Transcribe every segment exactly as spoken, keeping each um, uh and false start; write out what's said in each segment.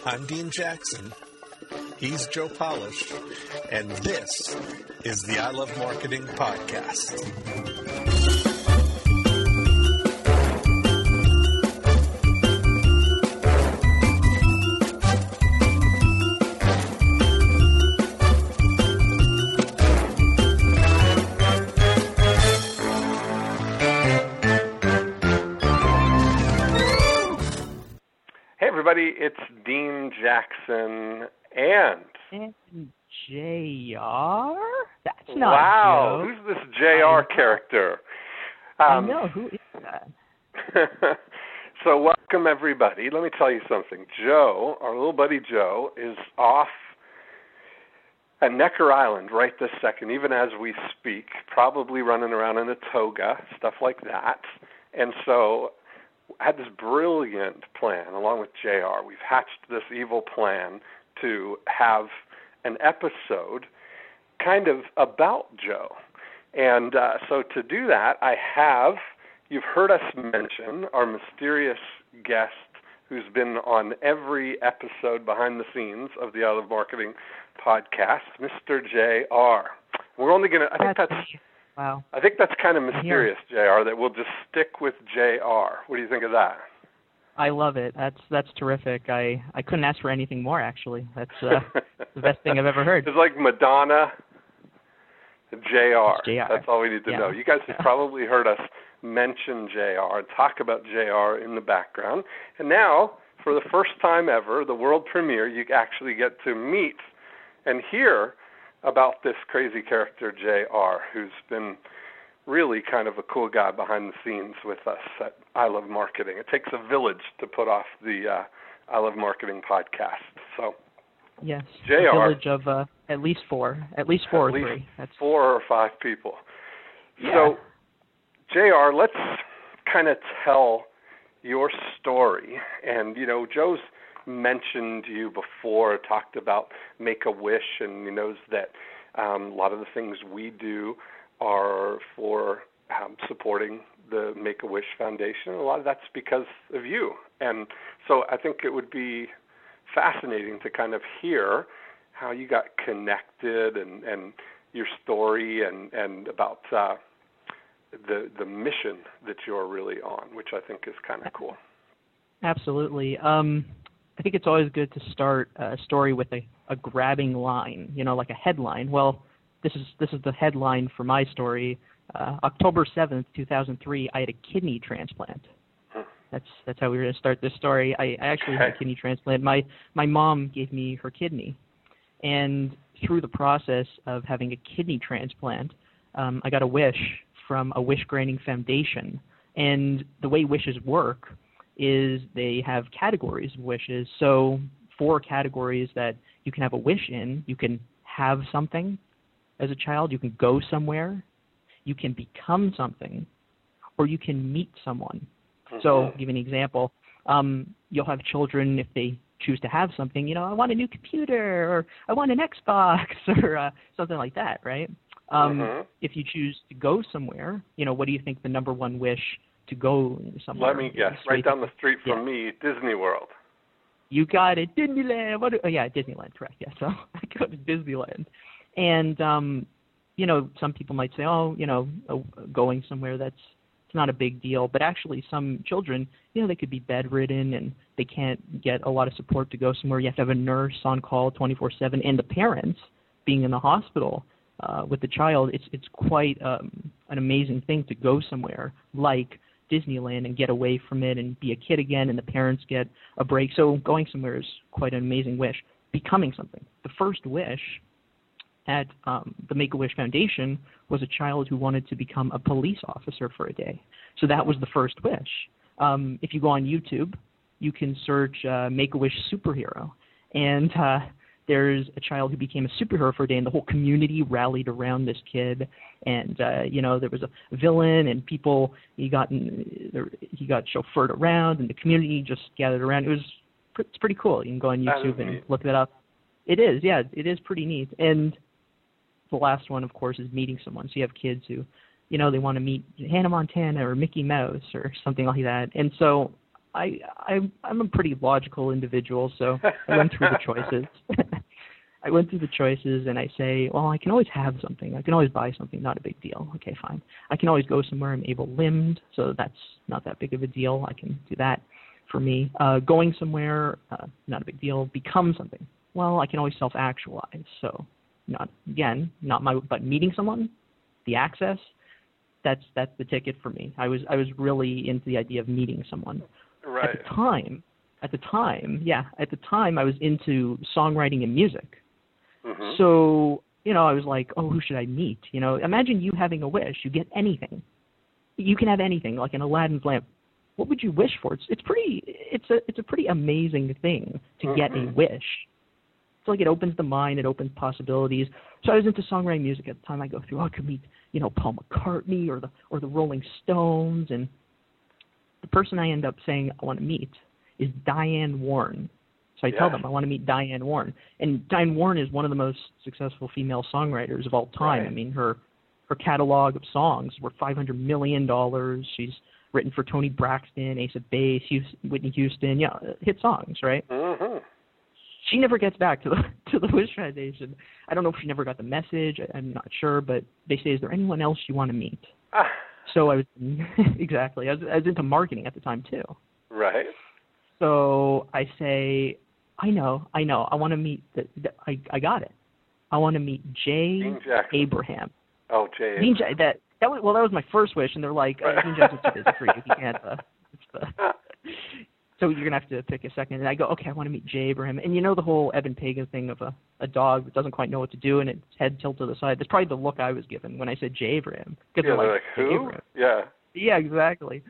I'm Dean Jackson. He's Joe Polish. And this is the I Love Marketing Podcast. It's Dean Jackson and... And J R? That's not Wow, Joe. Who's this J R character? Um, I know, who is that? So welcome, everybody. Let me tell you something. Joe, our little buddy Joe, is off at Necker Island right this second, even as we speak, probably running around in a toga, stuff like that. And so... I had this brilliant plan along with J R. We've hatched this evil plan to have an episode kind of about Joe. And uh, so to do that, I have, you've heard us mention our mysterious guest who's been on every episode behind the scenes of the I Love Marketing podcast, Mister J R. We're only going to, I think that's... that's Wow. I think that's kind of mysterious, J R, that we'll just stick with J R. What do you think of that? I love it. That's that's terrific. I, I couldn't ask for anything more, actually. That's uh, the best thing I've ever heard. It's like Madonna, J R. J R. That's all we need to yeah. know. You guys have yeah. probably heard us mention J R and talk about J R in the background. And now, for the first time ever, the world premiere, you actually get to meet and hear about this crazy character, J R, who's been really kind of a cool guy behind the scenes with us at I Love Marketing. It takes a village to put off the uh, I Love Marketing podcast. So, yes, J R, a village of uh, at least four, at least four at or least three. That's... four or five people. Yeah. So, J R, let's kind of tell your story. And, you know, Joe's mentioned you before, talked about Make-A-Wish, and he knows that um, a lot of the things we do are for um, supporting the Make-A-Wish Foundation. A lot of that's because of you. And so I think it would be fascinating to kind of hear how you got connected and, and your story and, and about uh, the the mission that you're really on, which I think is kind of cool. Absolutely. Um, I think it's always good to start a story with a, a grabbing line, you know, like a headline. Well, this is this is the headline for my story. Uh, October seventh, two thousand three, I had a kidney transplant. Hmm. That's that's how we were going to start this story. I, I actually had a kidney transplant. My my mom gave me her kidney, and through the process of having a kidney transplant, um, I got a wish from a wish granting foundation. And the way wishes work is they have categories of wishes. So four categories that you can have a wish in. You can have something as a child, you can go somewhere, you can become something, or you can meet someone. Mm-hmm. So I'll give you an example. Um, you'll have children, if they choose to have something, you know, I want a new computer, or I want an Xbox, or uh, something like that, right? Um, mm-hmm. If you choose to go somewhere, you know, what do you think the number one wish to go somewhere? Let me guess. Right down the street from yeah. me, Disney World. You got it. Disneyland. What? Oh, yeah, Disneyland, correct. Yeah, so I go to Disneyland. And, um, you know, some people might say, oh, you know, uh, going somewhere, that's it's not a big deal. But actually some children, you know, they could be bedridden and they can't get a lot of support to go somewhere. You have to have a nurse on call twenty-four seven. And the parents being in the hospital uh, with the child, it's, it's quite um, an amazing thing to go somewhere like Disneyland and get away from it and be a kid again, and the parents get a break. So going somewhere is quite an amazing wish. Becoming something. The first wish at um, the Make-A-Wish Foundation was a child who wanted to become a police officer for a day. So that was the first wish. Um, if you go on YouTube, you can search uh, Make-A-Wish superhero. And uh, there's a child who became a superhero for a day, and the whole community rallied around this kid. And, uh, you know, there was a villain, and people, he got, in, he got chauffeured around, and the community just gathered around. It was it's pretty cool. You can go on YouTube and look that up. It is, yeah, it is pretty neat. And the last one, of course, is meeting someone. So you have kids who, you know, they want to meet Hannah Montana or Mickey Mouse or something like that. And so I, I I'm a pretty logical individual, so I went through the choices. I went through the choices, and I say, well, I can always have something. I can always buy something. Not a big deal. Okay, fine. I can always go somewhere. I'm able-limbed, so that's not that big of a deal. I can do that for me. Uh, going somewhere, uh, not a big deal. Become something. Well, I can always self-actualize. So, not again, not my, but meeting someone, the access. That's that's the ticket for me. I was I was really into the idea of meeting someone. Right. At the time, at the time, yeah, at the time I was into songwriting and music. Mm-hmm. So, you know, I was like, oh, who should I meet? You know, imagine you having a wish. You get anything. You can have anything, like an Aladdin's lamp. What would you wish for? It's it's pretty it's a it's a pretty amazing thing to mm-hmm. get a wish. It's like it opens the mind, it opens possibilities. So I was into songwriting music at the time. I go through, oh, I could meet, you know, Paul McCartney or the or the Rolling Stones, and the person I end up saying I want to meet is Diane Warren. So I yeah. tell them I want to meet Diane Warren. And Diane Warren is one of the most successful female songwriters of all time. Right. I mean, her her catalog of songs were five hundred million dollars. She's written for Tony Braxton, Ace of Base, Whitney Houston, yeah, hit songs, right? Mm-hmm. She never gets back to the to the Wish Foundation. I don't know if she never got the message. I, I'm not sure, but they say, is there anyone else you want to meet? Ah. So I was, exactly, I was, I was into marketing at the time too. Right. So I say, I know, I know. I want to meet. The, the, I I got it. I want to meet Jay Abraham. Oh, Jay. Dean Jackson. That that was well. That was my first wish, and they're like, uh, Dean Jackson's too busy for you. You can't. Uh, it's the, so you're gonna have to pick a second. And I go, okay, I want to meet Jay Abraham. And you know the whole Evan Pagan thing of a, a dog that doesn't quite know what to do and its head tilted to the side. That's probably the look I was given when I said Jay Abraham. Yeah, they're like, like who? Yeah. Yeah, exactly.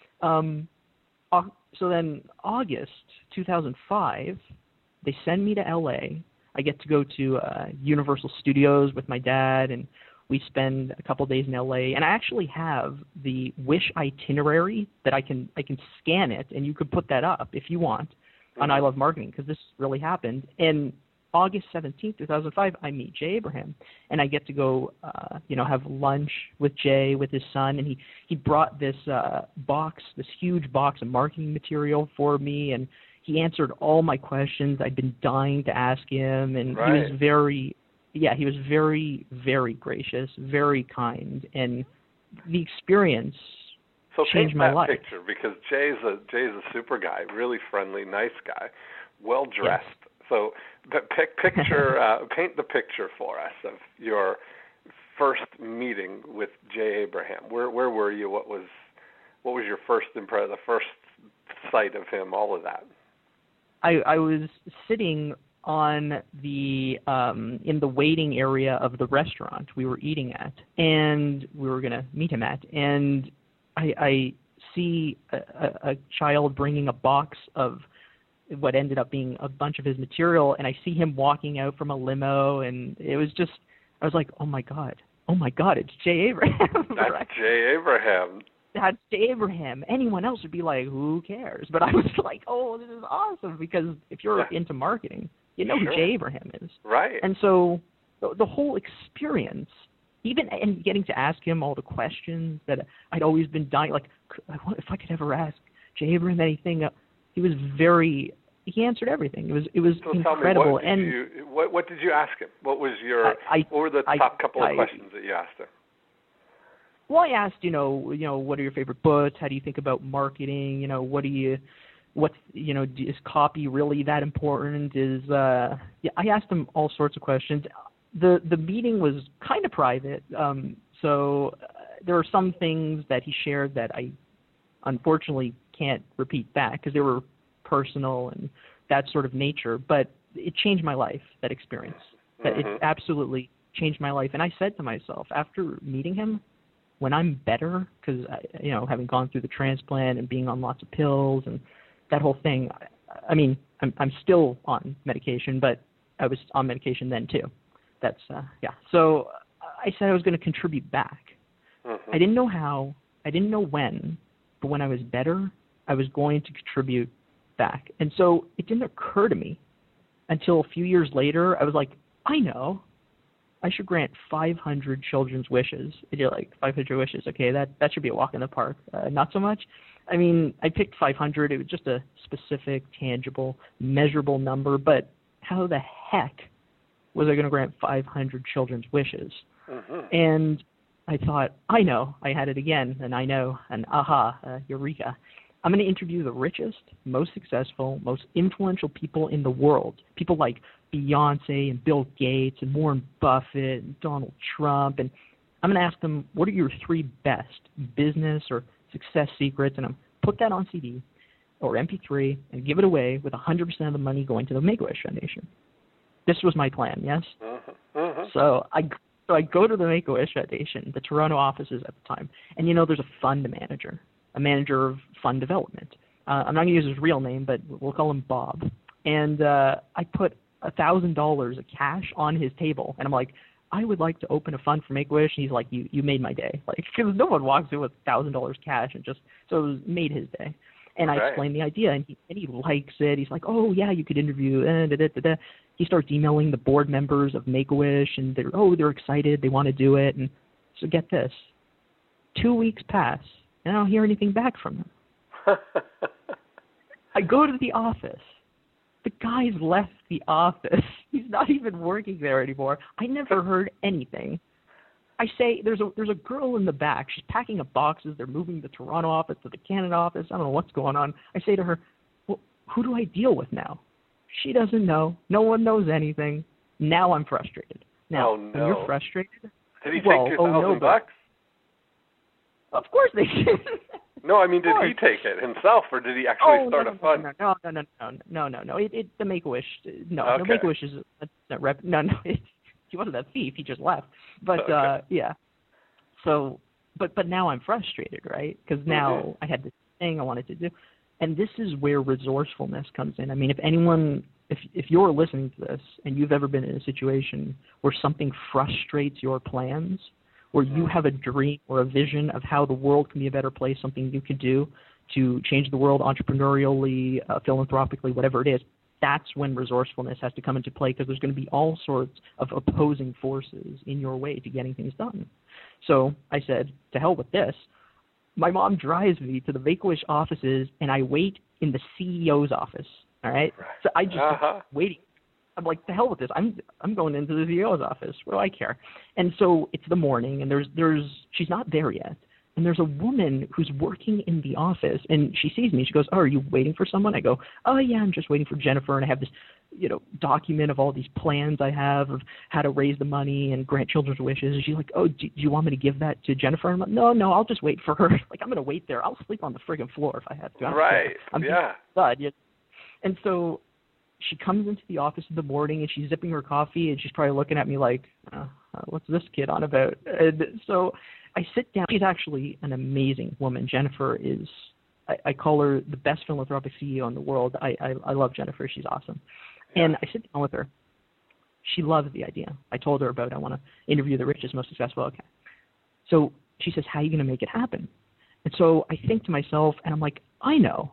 Um, uh, so then August two thousand five. They send me to L A. I get to go to uh, Universal Studios with my dad, and we spend a couple days in L A. And I actually have the Wish itinerary that I can I can scan it, and you could put that up if you want on I Love Marketing, because this really happened. And August seventeenth, two thousand five, I meet Jay Abraham, and I get to go, uh, you know, have lunch with Jay, with his son, and he, he brought this uh, box, this huge box of marketing material for me, and he answered all my questions. I'd been dying to ask him, and right. he was very, yeah, he was very, very gracious, very kind, and the experience so changed my life. So paint that picture, because Jay's a Jay's a super guy, really friendly, nice guy, well dressed. Yes. So pic- picture, uh, paint the picture for us of your first meeting with Jay Abraham. Where where were you? What was what was your first impression? The first sight of him? All of that. I, I was sitting on the um, in the waiting area of the restaurant we were eating at, and we were going to meet him at, and I, I see a, a, a child bringing a box of what ended up being a bunch of his material, and I see him walking out from a limo, and it was just, I was like, oh my God, oh my God, it's Jay Abraham. That's right? Jay Abraham. That's Jay Abraham. Anyone else would be like, who cares? But I was like, oh, this is awesome, because if you're yeah. into marketing, you know sure. who Jay Abraham is. Right. And so the, the whole experience, even and getting to ask him all the questions that I'd always been dying, like, if I could ever ask Jay Abraham anything, uh, he was very, he answered everything. It was it was so incredible. Tell me, what did and you, what, what did you ask him? What was your, I, I, what were the I, top couple I, of questions that you asked him? Well, I asked, you know, you know, what are your favorite books? How do you think about marketing? You know, what do you, what's, you know, is copy really that important? Is, uh, yeah, I asked him all sorts of questions. The the meeting was kind of private, um, so uh, there were some things that he shared that I, unfortunately, can't repeat back because they were personal and that sort of nature. But it changed my life, that experience. That mm-hmm. It absolutely changed my life. And I said to myself, after meeting him, when I'm better, because, you know, having gone through the transplant and being on lots of pills and that whole thing, I, I mean, I'm, I'm still on medication, but I was on medication then too. That's, uh, yeah. So I said I was going to contribute back. Mm-hmm. I didn't know how, I didn't know when, but when I was better, I was going to contribute back. And so it didn't occur to me until a few years later. I was like, I know. I should grant five hundred children's wishes. And you're like, five hundred wishes, okay, that, that should be a walk in the park. Uh, not so much. I mean, I picked five hundred. It was just a specific, tangible, measurable number. But how the heck was I going to grant five hundred children's wishes? Mm-hmm. And I thought, I know. I had it again, and I know, and aha, uh, eureka. I'm going to interview the richest, most successful, most influential people in the world. People like Beyonce and Bill Gates and Warren Buffett and Donald Trump. And I'm going to ask them, what are your three best business or success secrets? And I'm put that on C D or M P three and give it away with one hundred percent of the money going to the Make-A-Wish Foundation. This was my plan, yes? Uh-huh. Uh-huh. So I so I go to the Make-A-Wish Foundation, the Toronto offices at the time, and you know there's a fund manager, a manager of fund development. Uh, I'm not going to use his real name, but we'll call him Bob. And uh, I put one thousand dollars of cash on his table, and I'm like, I would like to open a fund for Make-A-Wish. And he's like, you you made my day. Like, because no one walks in with one thousand dollars cash, and just, so it was, made his day. And I right. explained the idea, and he, and he likes it. He's like, oh, yeah, you could interview. Eh, da, da, da, da. He starts emailing the board members of Make-A-Wish, and they're, oh, they're excited. They want to do it. And so get this. Two weeks pass, and I don't hear anything back from them. I go to the office. The guy's left the office. He's not even working there anymore. I never heard anything. I say, there's a there's a girl in the back. She's packing up boxes. They're moving the Toronto office to the Canada office. I don't know what's going on. I say to her, well, who do I deal with now? She doesn't know. No one knows anything. Now I'm frustrated. Now, oh, no. when you're frustrated. Did he well, take your thousand oh, no, bucks? Of course they did. No, I mean, did he take it himself, or did he actually oh, start no, a fund? No, no, no, no, no, no, no, no. It, it, the Make-A-Wish, no, okay. no Make-A-Wish is a, a rep. No, no, it, he wasn't a thief. He just left. But okay. uh, yeah. So, but but now I'm frustrated, right? Because now mm-hmm. I had this thing I wanted to do, and this is where resourcefulness comes in. I mean, if anyone, if if you're listening to this and you've ever been in a situation where something frustrates your plans, where you have a dream or a vision of how the world can be a better place, something you could do to change the world entrepreneurially, uh, philanthropically, whatever it is, that's when resourcefulness has to come into play, because there's going to be all sorts of opposing forces in your way to getting things done. So I said, to hell with this. My mom drives me to the Make-A-Wish offices, and I wait in the C E O's office, all right? So I just uh-huh. waiting. I'm like, the hell with this. I'm I'm going into the C E O's office. What do I care? And so it's the morning, and there's there's she's not there yet. And there's a woman who's working in the office, and she sees me. She goes, oh, are you waiting for someone? I go, oh, yeah, I'm just waiting for Jennifer, and I have this, you know, document of all these plans I have of how to raise the money and grant children's wishes. And she's like, oh, do, do you want me to give that to Jennifer? I'm like, no, no, I'll just wait for her. Like, I'm going to wait there. I'll sleep on the friggin' floor if I have to. Right, I'm yeah. Stud. And so she comes into the office in the morning, and she's zipping her coffee, and she's probably looking at me like, uh, what's this kid on about? And so I sit down. She's actually an amazing woman. Jennifer is, I, I call her the best philanthropic C E O in the world. I, I, I love Jennifer. She's awesome. Yeah. And I sit down with her. She loves the idea. I told her about, I want to interview the richest, most successful. Okay. So she says, how are you going to make it happen? And so I think to myself, and I'm like, I know.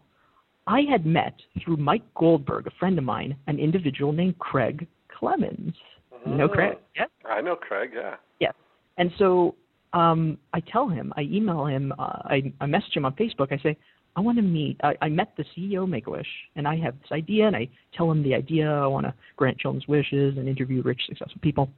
I had met, through Mike Goldberg, a friend of mine, an individual named Craig Clemens. You know Craig? Yeah. I know Craig, yeah. Yeah. And so um, I tell him, I email him, uh, I, I message him on Facebook. I say, I want to meet, I, I met the C E O of Make-A-Wish, and I have this idea, and I tell him the idea. I want to grant children's wishes and interview rich, successful people.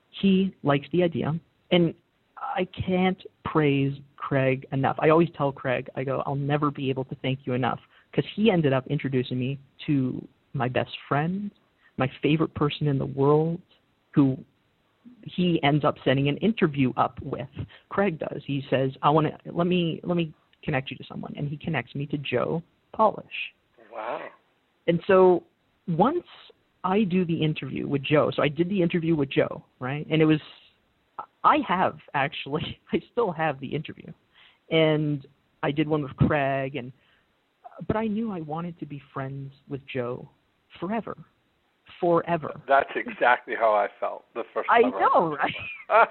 He likes the idea, and I can't praise Craig enough. I always tell Craig, I go, I'll never be able to thank you enough, because he ended up introducing me to my best friend, my favorite person in the world, who he ends up setting an interview up with. Craig does. He says, I want to, let me, let me connect you to someone. And he connects me to Joe Polish. Wow. And so once I do the interview with Joe, so I did the interview with Joe, right? And it was, I have actually, I still have the interview. And I did one with Craig, and but I knew I wanted to be friends with Joe forever. Forever. That's exactly how I felt the first I time. I know, right?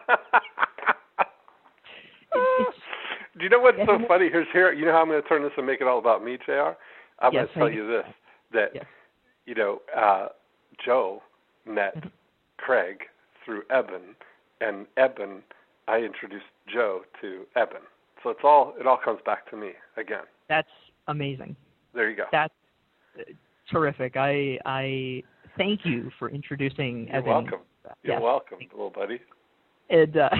it's, Do you know what's so funny? Here's here. You know how I'm going to turn this and make it all about me, J R? I'm yes, going to tell you this, that, yes. you know, uh, Joe met mm-hmm. Craig through Eben, and Eben, I introduced Joe to Eben. So it's all, it all comes back to me again. That's amazing. There you go. That's uh, terrific. I I thank you for introducing You're Evan. welcome. You're yes. welcome, little buddy. And uh,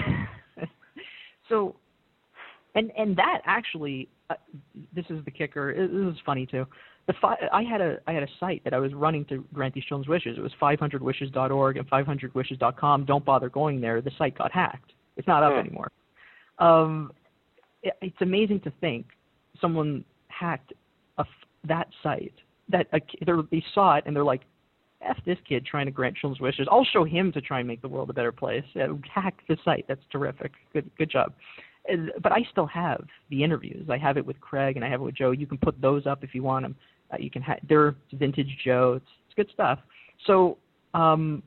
so, and and that actually, uh, this is the kicker. It, this is funny too. The fi- I had a I had a site that I was running to grant these children's wishes. It was five hundred wishes dot org and five hundred wishes dot com. Don't bother going there. The site got hacked. It's not up hmm. anymore. Um, it, it's amazing to think someone hacked a, that site. That a, they saw it and they're like, F this kid trying to grant children's wishes. I'll show him to try and make the world a better place. Uh, hack the site. That's terrific. Good good job. Uh, but I still have the interviews. I have it with Craig and I have it with Joe. You can put those up if you want them. Uh, you can ha- they're vintage Joe. It's, it's good stuff. So, um,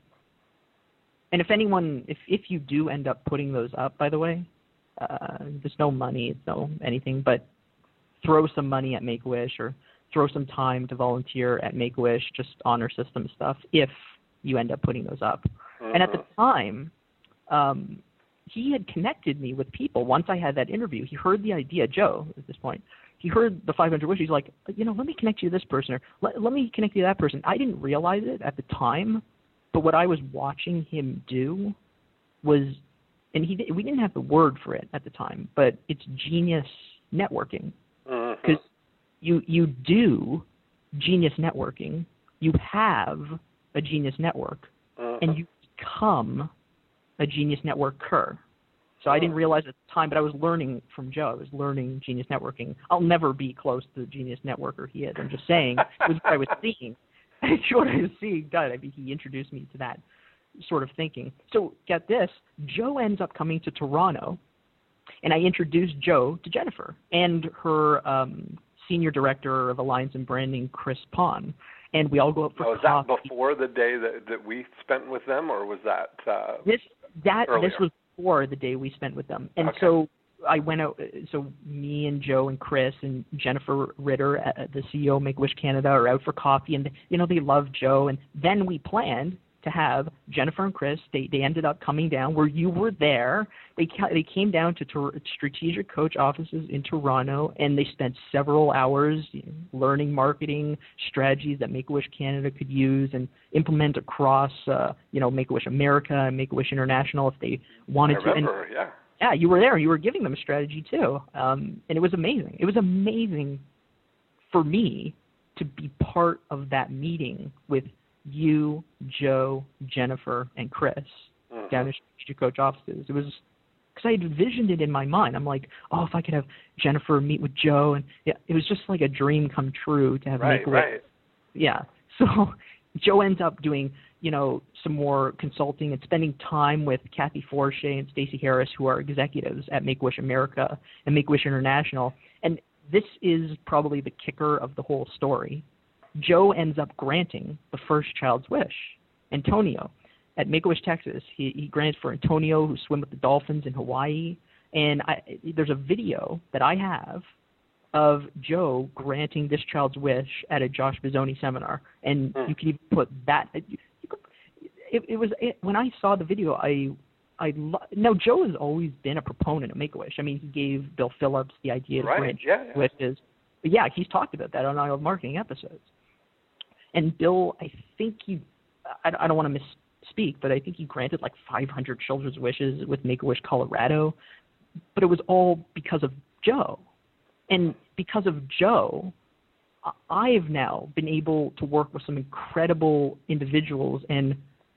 and if anyone, if if you do end up putting those up, by the way, uh, there's no money, it's no anything, but throw some money at Make-A-Wish or throw some time to volunteer at Make-A-Wish, just honor system stuff, if you end up putting those up. Mm-hmm. And at the time, um, he had connected me with people. Once I had that interview, he heard the idea, Joe, at this point, he heard the five hundred wishes. He's like, you know, let me connect you to this person, or let, let me connect you to that person. I didn't realize it at the time, but what I was watching him do was, and he we didn't have the word for it at the time, but it's genius networking. Because mm-hmm. you you do genius networking, you have a genius network, mm-hmm. and you become a genius networker. So I didn't realize at the time, but I was learning from Joe. I was learning genius networking. I'll never be close to the genius networker he is. I'm just saying it was what I was seeing. what I was seeing done. I mean, he introduced me to that sort of thinking. So get this, Joe ends up coming to Toronto, and I introduced Joe to Jennifer and her um, senior director of Alliance and Branding, Chris Pon. And we all go up for coffee. Was that before the day that, that we spent with them, or was that uh, this that earlier? This was before the day we spent with them. And okay. so I went out. So me and Joe and Chris and Jennifer Ritter, uh, the C E O of Make-A-Wish Canada, are out for coffee, and you know they love Joe. And then we planned to have Jennifer and Chris. They they ended up coming down where you were there. They they came down to Tor- Strategic Coach offices in Toronto, and they spent several hours you know, learning marketing strategies that Make-A-Wish Canada could use and implement across uh, you know Make-A-Wish America and Make-A-Wish International if they wanted I remember, to. And, yeah. Yeah, you were there. You were giving them a strategy too, um, and it was amazing. It was amazing for me to be part of that meeting with you, Joe, Jennifer, and Chris mm-hmm. down at Strategic Coach offices. It was because I had envisioned it in my mind. I'm like, oh, if I could have Jennifer meet with Joe, and yeah, it was just like a dream come true to have right, Make-A-Wish. right. Yeah. So Joe ends up doing, you know, some more consulting and spending time with Kathy Forche and Stacey Harris, who are executives at Make-A-Wish America and Make-A-Wish International. And this is probably the kicker of the whole story. Joe ends up granting the first child's wish, Antonio, at Make-A-Wish, Texas. He, he grants for Antonio, who swim with the dolphins in Hawaii. And I, there's a video that I have of Joe granting this child's wish at a Josh Bizzoni seminar. And mm. you can even put that – It, it was it, when I saw the video. I, I lo- now Joe has always been a proponent of Make-A-Wish. I mean, he gave Bill Phillips the idea to right. grant yeah, yeah. wishes. But yeah, he's talked about that on our marketing episodes. And Bill, I think he, I, I don't want to misspeak, but I think he granted like five hundred children's wishes with Make-A-Wish Colorado. But it was all because of Joe, and because of Joe, I have now been able to work with some incredible individuals. And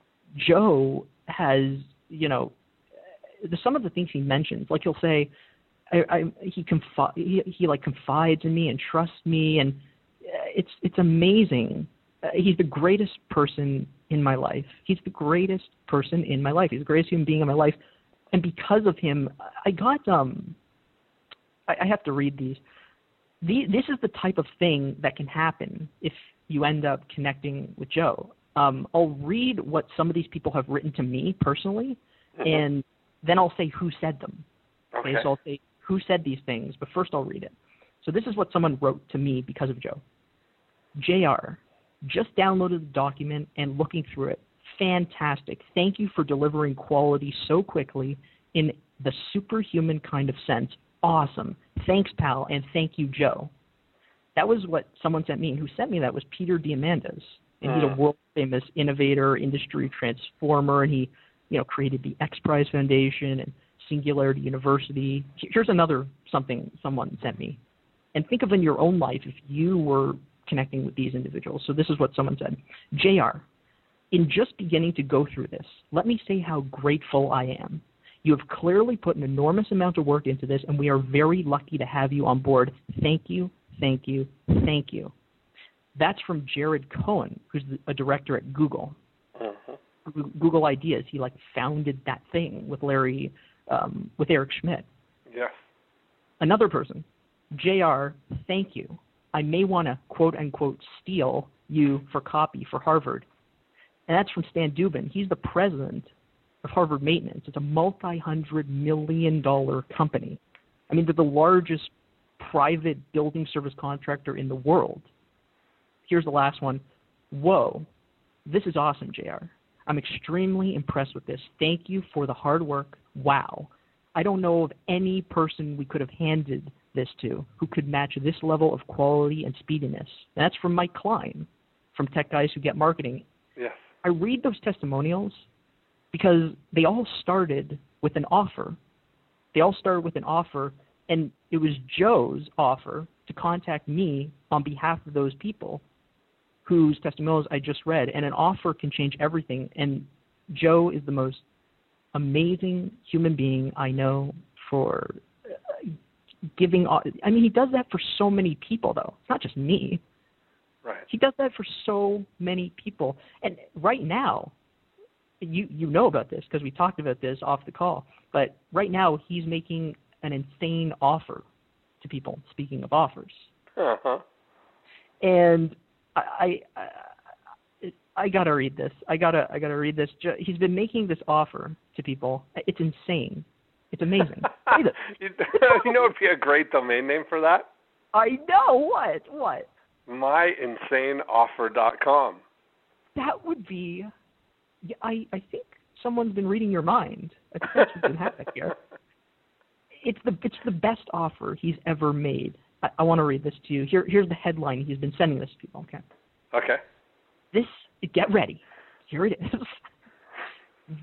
Joe has, you know, some of the things he mentions, like he'll say, I, I, he, confi- he he like confides in me and trusts me, and it's it's amazing. Uh, he's the greatest person in my life. He's the greatest person in my life. He's the greatest human being in my life, and because of him, I got um. I, I have to read these. The, this is the type of thing that can happen if you end up connecting with Joe. Um, I'll read what some of these people have written to me personally, mm-hmm. and then I'll say who said them. Okay. okay. So I'll say who said these things, but first I'll read it. So this is what someone wrote to me because of Joe. J R, just downloaded the document and looking through it. Fantastic. Thank you for delivering quality so quickly in the superhuman kind of sense. Awesome. Thanks, pal, and thank you, Joe. That was what someone sent me, and who sent me that was Peter Diamandis. And uh. he's a world-famous innovator, industry transformer, and he, you know, created the X Prize Foundation and Singularity University. Here's another something someone sent me. And think of in your own life if you were connecting with these individuals. So this is what someone said. J R, in just beginning to go through this, let me say how grateful I am. You have clearly put an enormous amount of work into this, and we are very lucky to have you on board. Thank you, thank you, thank you. That's from Jared Cohen, who's a director at Google. Uh-huh. Google Ideas. He like founded that thing with Larry, um, with Eric Schmidt. Yes. Another person, J R, thank you. I may want to quote unquote steal you for copy for Harvard. And that's from Stan Dubin. He's the president of Harvard Maintenance. It's a multi-hundred million dollar company. I mean, they're the largest private building service contractor in the world. Here's the last one. Whoa, this is awesome, J R. I'm extremely impressed with this. Thank you for the hard work. Wow. I don't know of any person we could have handed this to who could match this level of quality and speediness. And that's from Mike Klein from Tech Guys Who Get Marketing. Yes. I read those testimonials because they all started with an offer. They all started with an offer, and it was Joe's offer to contact me on behalf of those people whose testimonials I just read. And an offer can change everything. And Joe is the most amazing human being I know for giving. I mean, he does that for so many people, though. It's not just me. Right. He does that for so many people. And right now, you you know about this because we talked about this off the call, but right now he's making an insane offer to people, speaking of offers. Uh-huh. And I, I, I, I got to read this. I got to I gotta read this. He's been making this offer to people. It's insane. It's amazing. you, you know what would be a great domain name for that? I know. What? What? my insane offer dot com. That would be, I, I think someone's been reading your mind. I think that's what's been happening here. It's the, it's the best offer he's ever made. I, I want to read this to you. Here, here's the headline. He's been sending this to people. Okay. Okay. This, get ready. Here it is.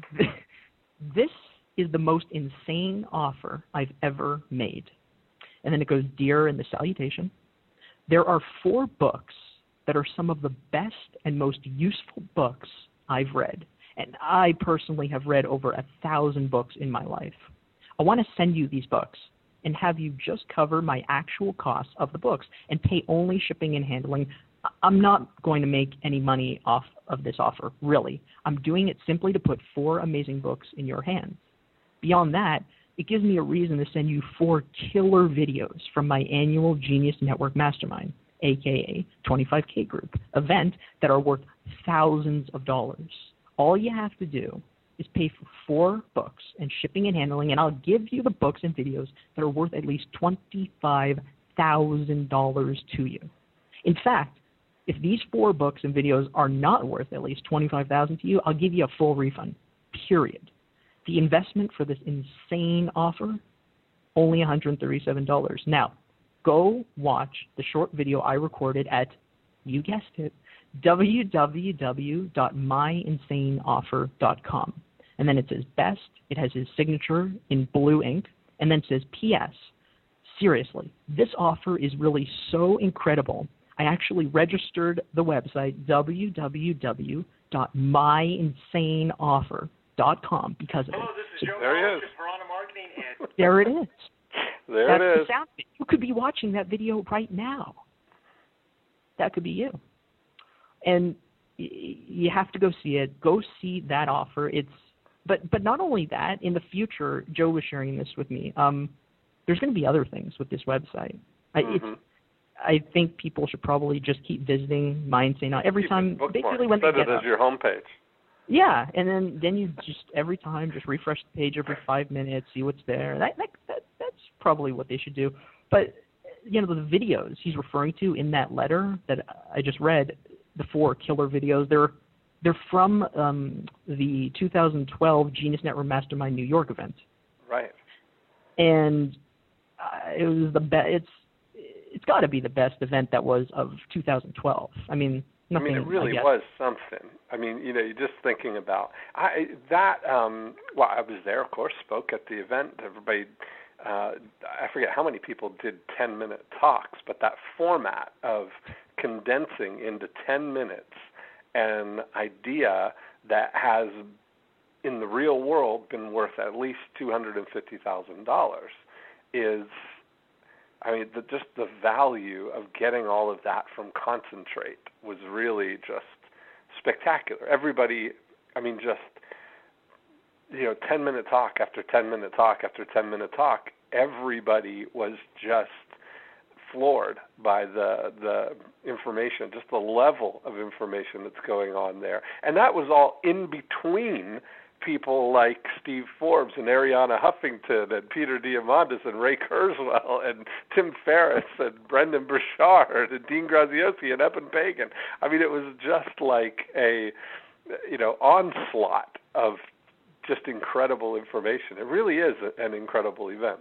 This is the most insane offer I've ever made. And then it goes, dear, in the salutation. There are four books that are some of the best and most useful books I've read. And I personally have read over a thousand books in my life. I want to send you these books and have you just cover my actual costs of the books and pay only shipping and handling. I'm not going to make any money off of this offer, really. I'm doing it simply to put four amazing books in your hands. Beyond that, it gives me a reason to send you four killer videos from my annual Genius Network Mastermind, a k a twenty-five K group, event that are worth thousands of dollars. All you have to do is pay for four books and shipping and handling, and I'll give you the books and videos that are worth at least twenty-five thousand dollars to you. In fact, if these four books and videos are not worth at least twenty-five thousand dollars to you, I'll give you a full refund, period. The investment for this insane offer, only one hundred thirty-seven dollars. Now, go watch the short video I recorded at, you guessed it, w w w dot my insane offer dot com. And then it says best. It has his signature in blue ink. And then it says P S. Seriously, this offer is really so incredible. I actually registered the website w w w dot my insane offer dot com because of it. Hello, this is Joe There he Walsh is. of Piranha Marketing, and There it is. There That's it the is. sound. You could be watching that video right now. That could be you. And y- you have to go see it. Go see that offer. It's but but not only that. In the future, Joe was sharing this with me. Um, there's going to be other things with this website. I, Mm-hmm. it's, I think people should probably just keep visiting My Insane every Keep time. it Basically, bookmarked. when they Set get it as up. your homepage. Yeah, and then, then you just every time just refresh the page every five minutes, see what's there. That, that, that that's probably what they should do. But you know, the videos he's referring to in that letter that I just read, the four killer videos, they're they're from um, the two thousand twelve Genius Network Mastermind New York event. Right. And uh, it was the best. It's it's got to be the best event that was of two thousand twelve. I mean, nothing. I mean, it really I was something. I mean, you know, you're just thinking about I, that. Um, well, I was there, of course, spoke at the event. Everybody, uh, I forget how many people did ten-minute talks, but that format of condensing into ten minutes an idea that has, in the real world, been worth at least two hundred fifty thousand dollars is, I mean, the, just the value of getting all of that from concentrate was really just spectacular. Everybody, I mean, just, you know, ten-minute talk after ten-minute talk after ten-minute talk, everybody was just floored by the the information, just the level of information that's going on there. And that was all in between people like Steve Forbes and Arianna Huffington and Peter Diamandis and Ray Kurzweil and Tim Ferriss and Brendan Burchard and Dean Graziosi and Eben Pagan. I mean, it was just like a, you know, onslaught of just incredible information. It really is an incredible event.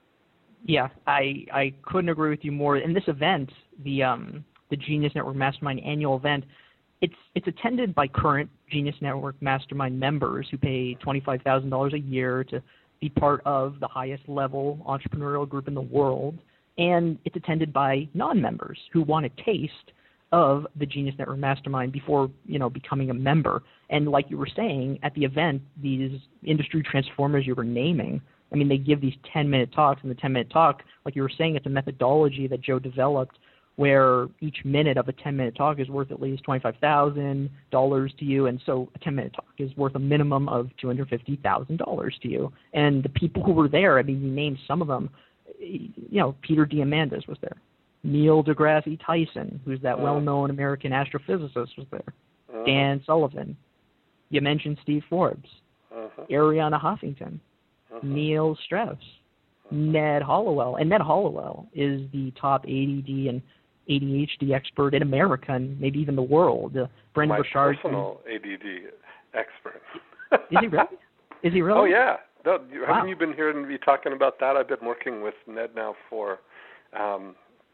Yeah, I I couldn't agree with you more. In this event, the um the Genius Network Mastermind annual event, it's it's attended by current Genius Network Mastermind members who pay twenty-five thousand dollars a year to be part of the highest level entrepreneurial group in the world, and it's attended by non-members who want a taste of the Genius Network Mastermind before, you know, becoming a member. And like you were saying, at the event, these industry transformers you were naming, I mean, they give these ten-minute talks, and the ten-minute talk, like you were saying, it's a methodology that Joe developed where each minute of a ten-minute talk is worth at least twenty-five thousand dollars to you, and so a ten-minute talk is worth a minimum of two hundred fifty thousand dollars to you. And the people who were there, I mean, you named some of them, you know, Peter Diamandis was there. Neil deGrasse Tyson, who's that well-known American astrophysicist, was there. Uh-huh. Dan Sullivan. You mentioned Steve Forbes. Uh-huh. Arianna Huffington. Uh-huh. Neil Strauss. Uh-huh. Ned Hollowell. And Ned Hollowell is the top A D D and A D H D expert in America and maybe even the world. Uh, Brendan My Burchard. personal A D D expert. Is he really? Is he really? Oh, yeah. No, you, wow. Haven't you been hearing me talking about that? I've been working with Ned now for um,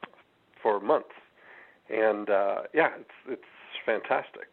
for months. And, uh, yeah, it's it's fantastic.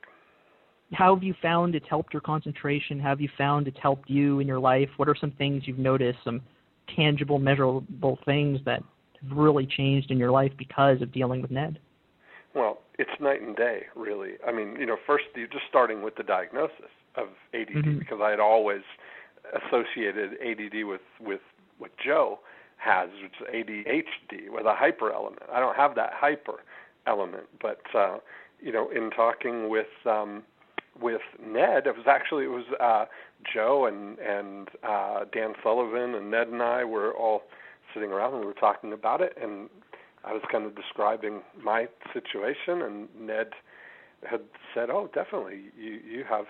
How have you found it's helped your concentration? How have you found it's helped you in your life? What are some things you've noticed, some tangible, measurable things that have really changed in your life because of dealing with Ned? Well, it's night and day, really. I mean, you know, first, you're just starting with the diagnosis of A D D, mm-hmm. because I had always associated A D D with, with what Joe has, which is A D H D, with a hyper element. I don't have that hyper element, but, uh, you know, in talking with um, with Ned, it was actually, it was uh, Joe and, and uh, Dan Sullivan and Ned and I were all sitting around and we were talking about it, and I was kind of describing my situation, and Ned had said, oh, definitely, you, you have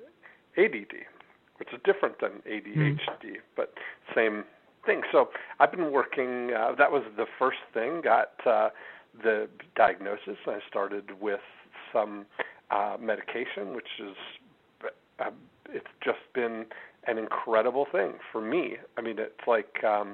A D D, which is different than A D H D, mm. but same thing. So I've been working, uh, that was the first thing, got uh, the diagnosis. I started with some uh, medication, which is, uh, it's just been an incredible thing for me. I mean, it's like, um,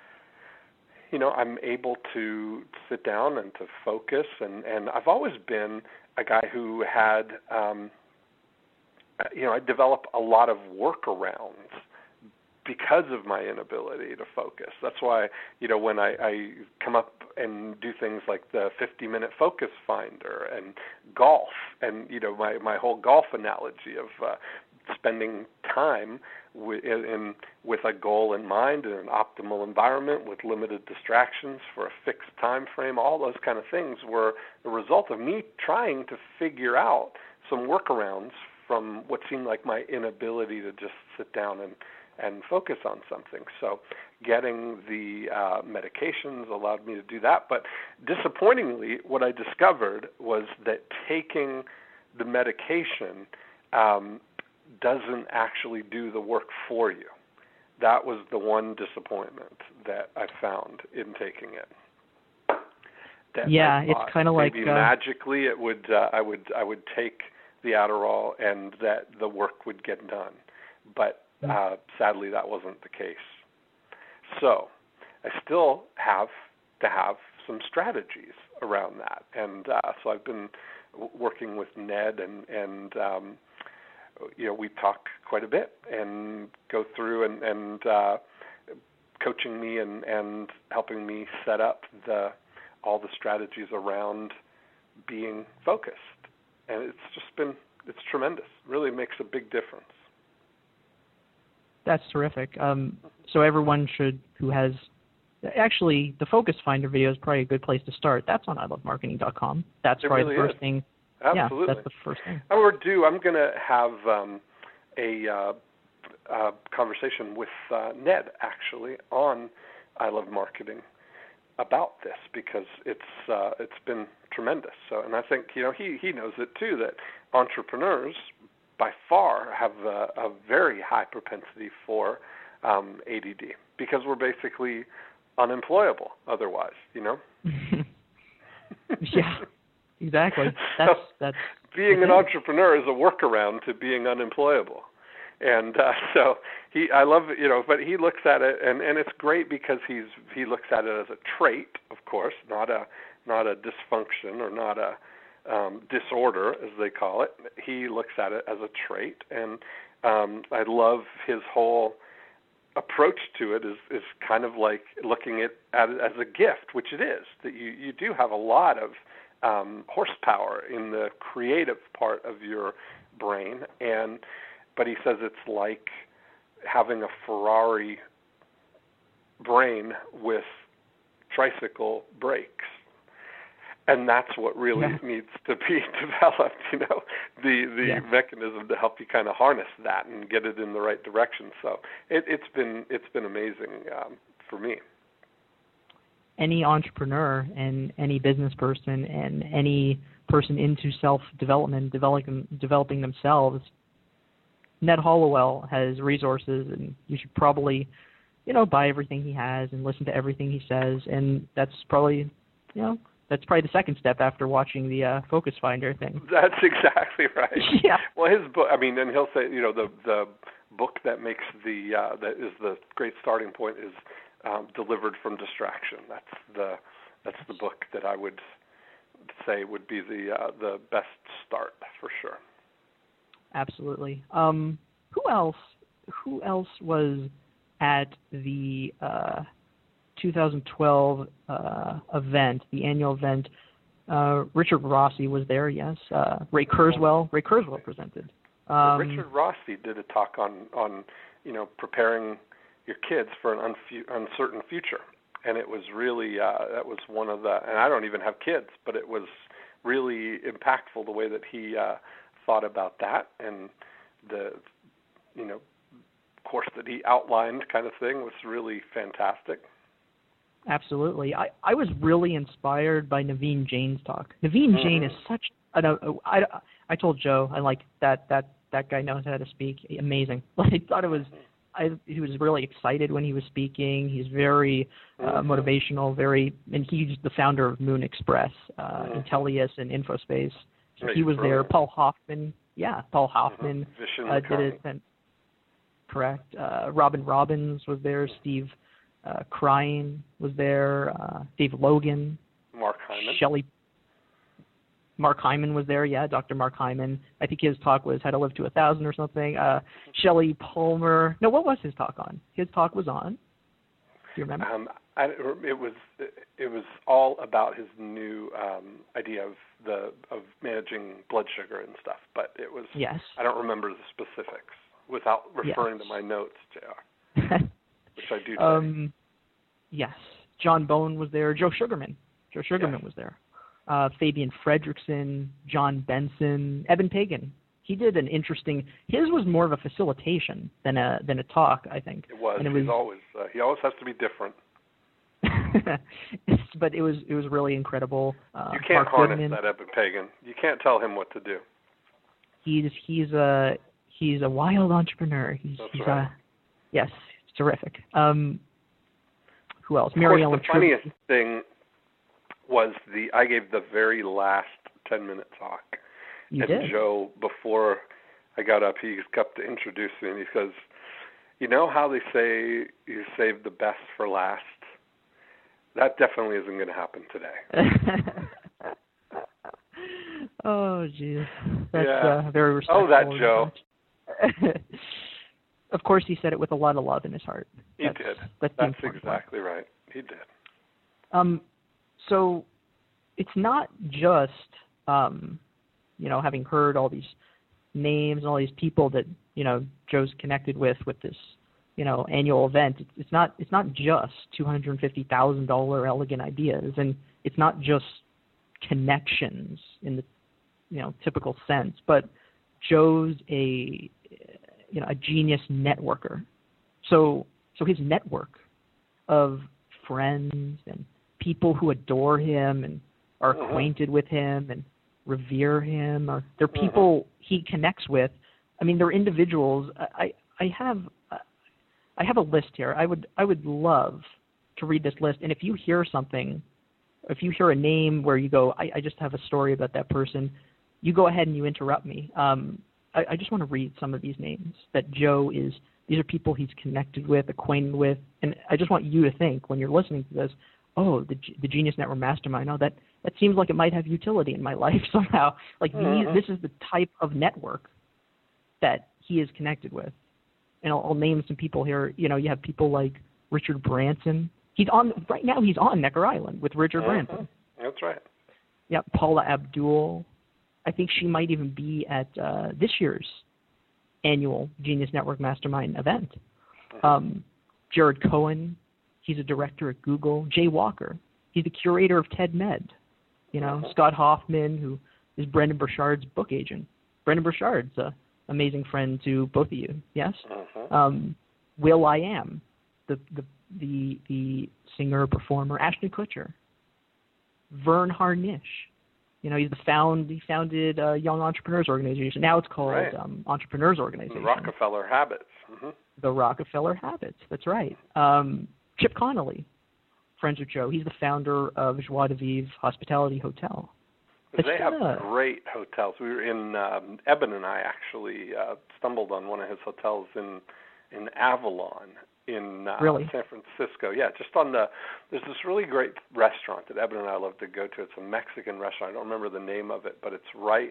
you know, I'm able to sit down and to focus, and, and I've always been a guy who had, um, you know, I develop a lot of workarounds because of my inability to focus. That's why, you know, when I, I come up and do things like the fifty-minute focus finder and golf, and, you know, my, my whole golf analogy of uh, spending time with, in, with a goal in mind in an optimal environment with limited distractions for a fixed time frame, all those kind of things were the result of me trying to figure out some workarounds from what seemed like my inability to just sit down and and focus on something. So getting the uh, medications allowed me to do that. But disappointingly, what I discovered was that taking the medication um, doesn't actually do the work for you. That was the one disappointment that I found in taking it. That yeah, it's kind of like maybe uh, magically it would. Uh, I would. I would take the Adderall and that the work would get done. But Uh, sadly, that wasn't the case. So I still have to have some strategies around that. And uh, so I've been w- working with Ned, and, and um, you know, we talk quite a bit and go through and, and uh, coaching me and, and helping me set up the all the strategies around being focused. And it's just been, it's tremendous. Really makes a big difference. That's terrific. Um, so everyone should, who has, actually, the Focus Finder video is probably a good place to start. That's on I love marketing dot com. That's it probably really the first is. thing. Absolutely. Yeah, that's the first thing. And we're due, I'm going to have um, a uh, uh, conversation with uh, Ned, actually, on I Love Marketing about this, because it's uh, it's been tremendous. So, and I think, you know, he, he knows it too, that entrepreneurs by far have a, a very high propensity for um, A D D, because we're basically unemployable otherwise, you know? Yeah, exactly. That's, so that's being that's an it. entrepreneur is a workaround to being unemployable. And uh, so he, I love it, you know, but he looks at it, and, and it's great because he's he looks at it as a trait, of course, not a not a dysfunction or not a um, disorder, as they call it. He looks at it as a trait, and um, I love his whole approach to it is, is kind of like looking at, at it as a gift, which it is, that you, you do have a lot of um, horsepower in the creative part of your brain, and but he says it's like having a Ferrari brain with tricycle brakes. And that's what really yeah. needs to be developed, you know, the the yeah. mechanism to help you kind of harness that and get it in the right direction. So it, it's been it's been amazing um, for me. Any entrepreneur and any business person and any person into self-development, developing developing themselves, Ned Hallowell has resources, and you should probably, you know, buy everything he has and listen to everything he says. And that's probably, you know, that's probably the second step after watching the uh, Focus Finder thing. That's exactly right. Yeah. Well, his book, I mean, and he'll say, you know, the the book that makes the uh, that is the great starting point is um, Delivered from Distraction. That's the that's the book that I would say would be the uh, the best start for sure. Absolutely. Um, who else? Who else was at the uh, two thousand twelve uh, event, the annual event? Uh, Richard Rossi was there. Yes. Uh, Ray Kurzweil. Ray Kurzweil presented. Um, Richard Rossi did a talk on on you know preparing your kids for an unfu- uncertain future, and it was really uh, that was one of the. And I don't even have kids, but it was really impactful the way that he. Uh, thought about that, and the you know course that he outlined kind of thing was really fantastic. Absolutely. I, I was really inspired by Naveen Jain's talk. Naveen mm-hmm. Jain is such an, uh, I, I told Joe, I like that, that, that guy knows how to speak. Amazing. I thought it was, I, he was really excited when he was speaking. He's very uh, mm-hmm. motivational, very, and he's the founder of Moon Express, uh, mm-hmm. Intellius and Infospace. So he was there. Paul Hoffman, yeah, Paul Hoffman mm-hmm. uh, did it. And, correct. Uh, Robin Robbins was there. Steve uh, Cryan was there. Uh, Dave Logan. Mark Hyman. Shelley. Mark Hyman was there. Yeah, Doctor Mark Hyman. I think his talk was How to Live to a Thousand or something. Uh, Shelley Palmer. No, what was his talk on? His talk was on. Do you remember? Um, I, it was it was all about his new um, idea of the of managing blood sugar and stuff. But it was yes. I don't remember the specifics without referring yes. to my notes, J R, which I do. um, yes, John Bone was there. Joe Sugarman. Joe Sugarman yes. was there. Uh, Fabian Fredrickson, John Benson, Evan Pagan. He did an interesting. His was more of a facilitation than a than a talk, I think. It was. And it He's was always uh, he always has to be different. But it was it was really incredible. Uh, you can't Mark harness Goodman, that Evan Pagan. You can't tell him what to do. He's he's a he's a wild entrepreneur. He's, That's he's right. a, yes, it's terrific. Um, who else? Of Mary course, Ellen the funniest thing was the I gave the very last ten minute talk, you and did. Joe, before I got up, he got to introduce me, and he says, "You know how they say you save the best for last? that definitely isn't going to happen today. Oh, geez. That's yeah. uh, very respectful. Oh, that Joe. Of course, he said it with a lot of love in his heart. He that's, did. That's, that's exactly right. He did. Um, so it's not just, um, you know, having heard all these names and all these people that, you know, Joe's connected with with this, you know, annual event. It's, it's not it's not just two hundred fifty thousand dollars elegant ideas, and it's not just connections in the, you know, typical sense, but Joe's a, you know, a genius networker. So so his network of friends and people who adore him and are uh-huh. acquainted with him and revere him, or they're people uh-huh. he connects with. I mean, they're individuals. I I have I have a list here. I would I would love to read this list. And if you hear something, if you hear a name where you go, I, I just have a story about that person, you go ahead and you interrupt me. Um, I, I just want to read some of these names that Joe is. These are people he's connected with, acquainted with, and I just want you to think when you're listening to this, oh, the the Genius Network Mastermind. Oh, that that seems like it might have utility in my life somehow. Like mm-hmm. these, this is the type of network that he is connected with. And I'll, I'll name some people here. You know, you have people like Richard Branson. He's on right now. He's on Necker Island with Richard mm-hmm. Branson. That's right. Yeah, Paula Abdul. I think she might even be at uh, this year's annual Genius Network Mastermind event. Mm-hmm. Um, Jared Cohen. He's a director at Google. Jay Walker. He's the curator of TED-Med. You know, mm-hmm. Scott Hoffman, who is Brendan Burchard's book agent. Brendan Burchard's an amazing friend to both of you. Yes. Mm-hmm. Um, Will I Am, the the the the singer performer. Ashton Kutcher. Vern Harnish. You know, he's the found he founded a Young Entrepreneurs Organization. Now it's called right. um, Entrepreneurs Organization. The Rockefeller Habits. Mm-hmm. The Rockefeller Habits. That's right. Um, Chip Connolly, friends with Joe. He's the founder of Joie de Vivre Hospitality Hotel. They it's have a, great hotels. We were in um, Eben and I actually uh, stumbled on one of his hotels in in Avalon in uh, really? San Francisco. Yeah, just on the there's this really great restaurant that Eben and I love to go to. It's a Mexican restaurant. I don't remember the name of it, but it's right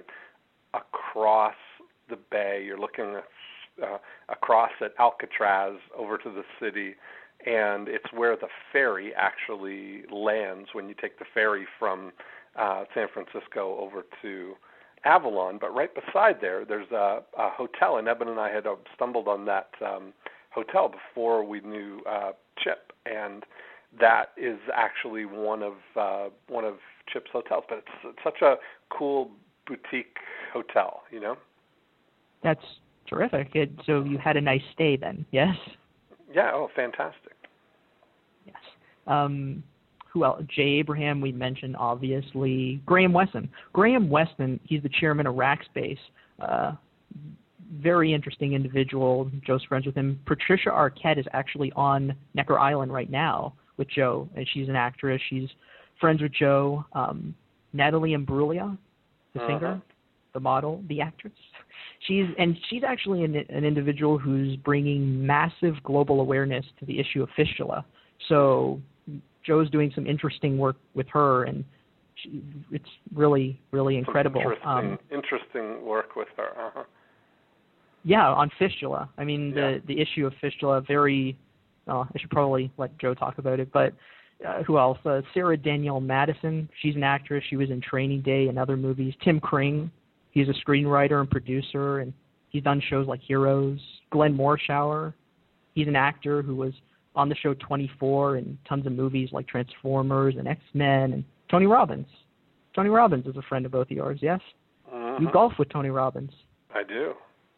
across the bay. You're looking at, uh, across at Alcatraz over to the city. And it's where the ferry actually lands when you take the ferry from uh, San Francisco over to Avalon. But right beside there, there's a, a hotel, and Eben and I had uh, stumbled on that um, hotel before we knew uh, Chip, and that is actually one of uh, one of Chip's hotels. But it's, it's such a cool boutique hotel, you know. That's terrific. It, so you had a nice stay then, yes? Yeah, oh, fantastic. Yes. Um, who else? Jay Abraham, we mentioned, obviously. Graham Weston. Graham Weston, he's the chairman of Rackspace. Uh, very interesting individual. Joe's friends with him. Patricia Arquette is actually on Necker Island right now with Joe, and she's an actress. She's friends with Joe. Um, Natalie Imbruglia, the uh-huh. singer, the model, the actress. She's and she's actually an, an individual who's bringing massive global awareness to the issue of fistula. So Joe's doing some interesting work with her, and she, it's really, really incredible. Interesting, um, interesting work with her. Uh-huh. Yeah, on fistula. I mean, yeah. the the issue of fistula. Very. Oh, I should probably let Joe talk about it, but. Uh, who else? Uh, Sarah Danielle Madison. She's an actress. She was in Training Day and other movies. Tim Kring. He's a screenwriter and producer, and he's done shows like Heroes. Glenn Morshower. He's an actor who was on the show twenty-four and tons of movies like Transformers and X-Men. And Tony Robbins. Tony Robbins is a friend of both of yours, yes? Mm-hmm. You golf with Tony Robbins. I do.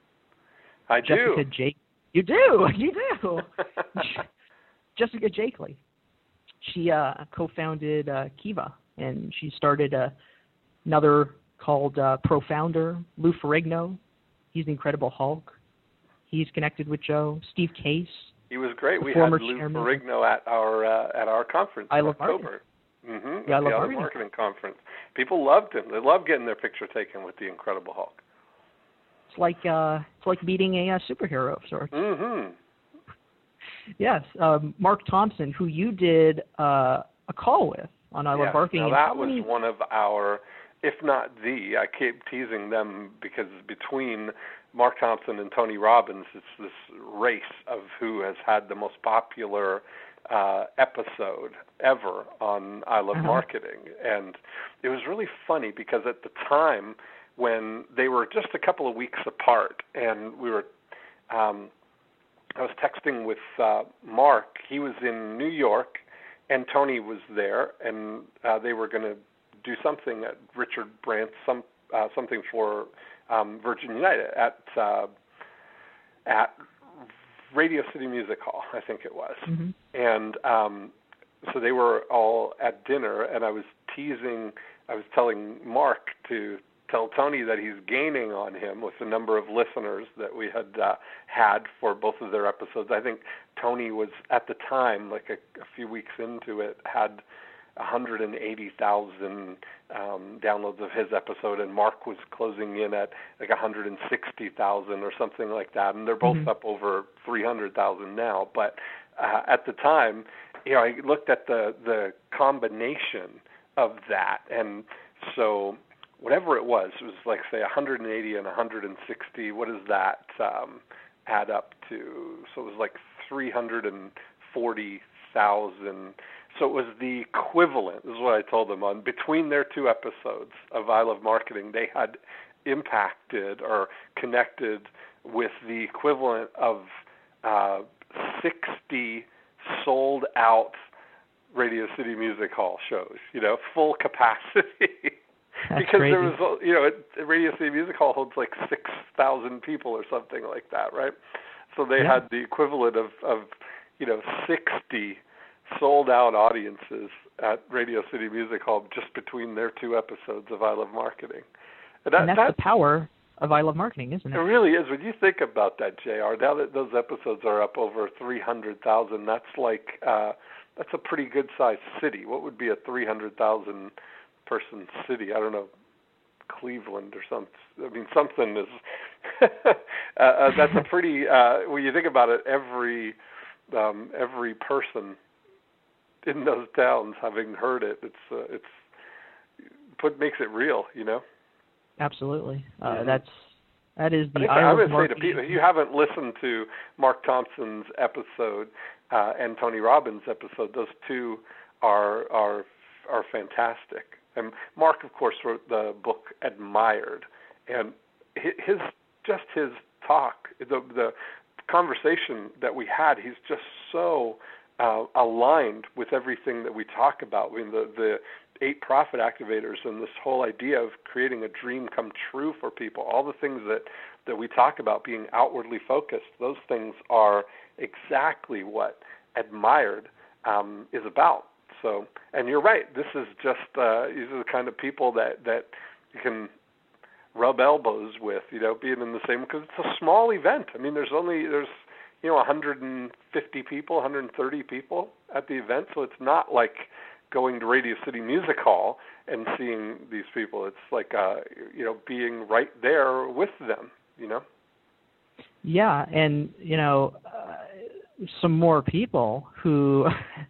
I Jessica do. Jake. You do. You do. Jessica Jakely. She uh, co-founded uh, Kiva, and she started uh, another called uh, Profounder. Lou Ferrigno, he's the Incredible Hulk. He's connected with Joe. Steve Case. He was great. We had Lou chairman. Ferrigno at our uh, at our conference I in love October. Mm-hmm. Yeah, I the love I Love marketing. Marketing Conference. People loved him. They loved getting their picture taken with the Incredible Hulk. It's like uh, it's like meeting a uh, superhero of sorts. Mm-hmm. Yes, um, Mark Thompson, who you did uh, a call with on I Love yes. Marketing. Now, And that many... was one of our, if not the, I keep teasing them because between Mark Thompson and Tony Robbins, it's this race of who has had the most popular uh, episode ever on I Love uh-huh. Marketing. And it was really funny because at the time when they were just a couple of weeks apart and we were, um, I was texting with uh, Mark. He was in New York and Tony was there, and uh, they were going to do something at Richard Brandt, some uh, something for um, Virgin United at uh, at Radio City Music Hall, I think it was. Mm-hmm. And um, so they were all at dinner, and I was teasing, I was telling Mark to tell Tony that he's gaining on him with the number of listeners that we had uh, had for both of their episodes. I think Tony was, at the time, like a, a few weeks into it, had one hundred eighty thousand um, downloads of his episode, and Mark was closing in at like one hundred sixty thousand or something like that, and they're both mm-hmm. up over three hundred thousand now. But uh, at the time, you know, I looked at the the combination of that, and so whatever it was, it was like, say, one hundred eighty and one hundred sixty. What does that um, add up to? So it was like three hundred forty thousand. So it was the equivalent, this is what I told them, on between their two episodes of I Love Marketing, they had impacted or connected with the equivalent of uh, sixty sold-out Radio City Music Hall shows, you know, full capacity. That's because crazy. There was, you know, it, Radio City Music Hall holds like six thousand people or something like that, right? So they yeah. had the equivalent of, of, you know, sixty sold-out audiences at Radio City Music Hall just between their two episodes of I Love Marketing. And, that, and that's that, the power of I Love Marketing, isn't it? It really is. When you think about that, J R, now that those episodes are up over three hundred thousand, that's like, uh, that's a pretty good-sized city. What would be a three hundred thousand person city? I don't know, Cleveland or something. I mean, something is, uh, uh, that's a pretty, uh, when you think about it, every um, every person in those towns having heard it, it's uh, it's put makes it real, you know. Absolutely, uh, yeah. that's that is the. I, I would say to people, if you haven't listened to Mark Thompson's episode uh, and Tony Robbins' episode, those two are are are fantastic. And Mark, of course, wrote the book Admired, and his just his talk, the the conversation that we had, he's just so uh, aligned with everything that we talk about. I mean, the the eight profit activators and this whole idea of creating a dream come true for people, all the things that, that we talk about being outwardly focused, those things are exactly what Admired um, is about. So, and you're right, this is just, uh, these are the kind of people that, that you can rub elbows with, you know, being in the same, because it's a small event. I mean, there's only, there's, you know, one hundred fifty people, one hundred thirty people at the event, so it's not like going to Radio City Music Hall and seeing these people. It's like, uh, you know, being right there with them, you know? Yeah, and, you know, uh, some more people who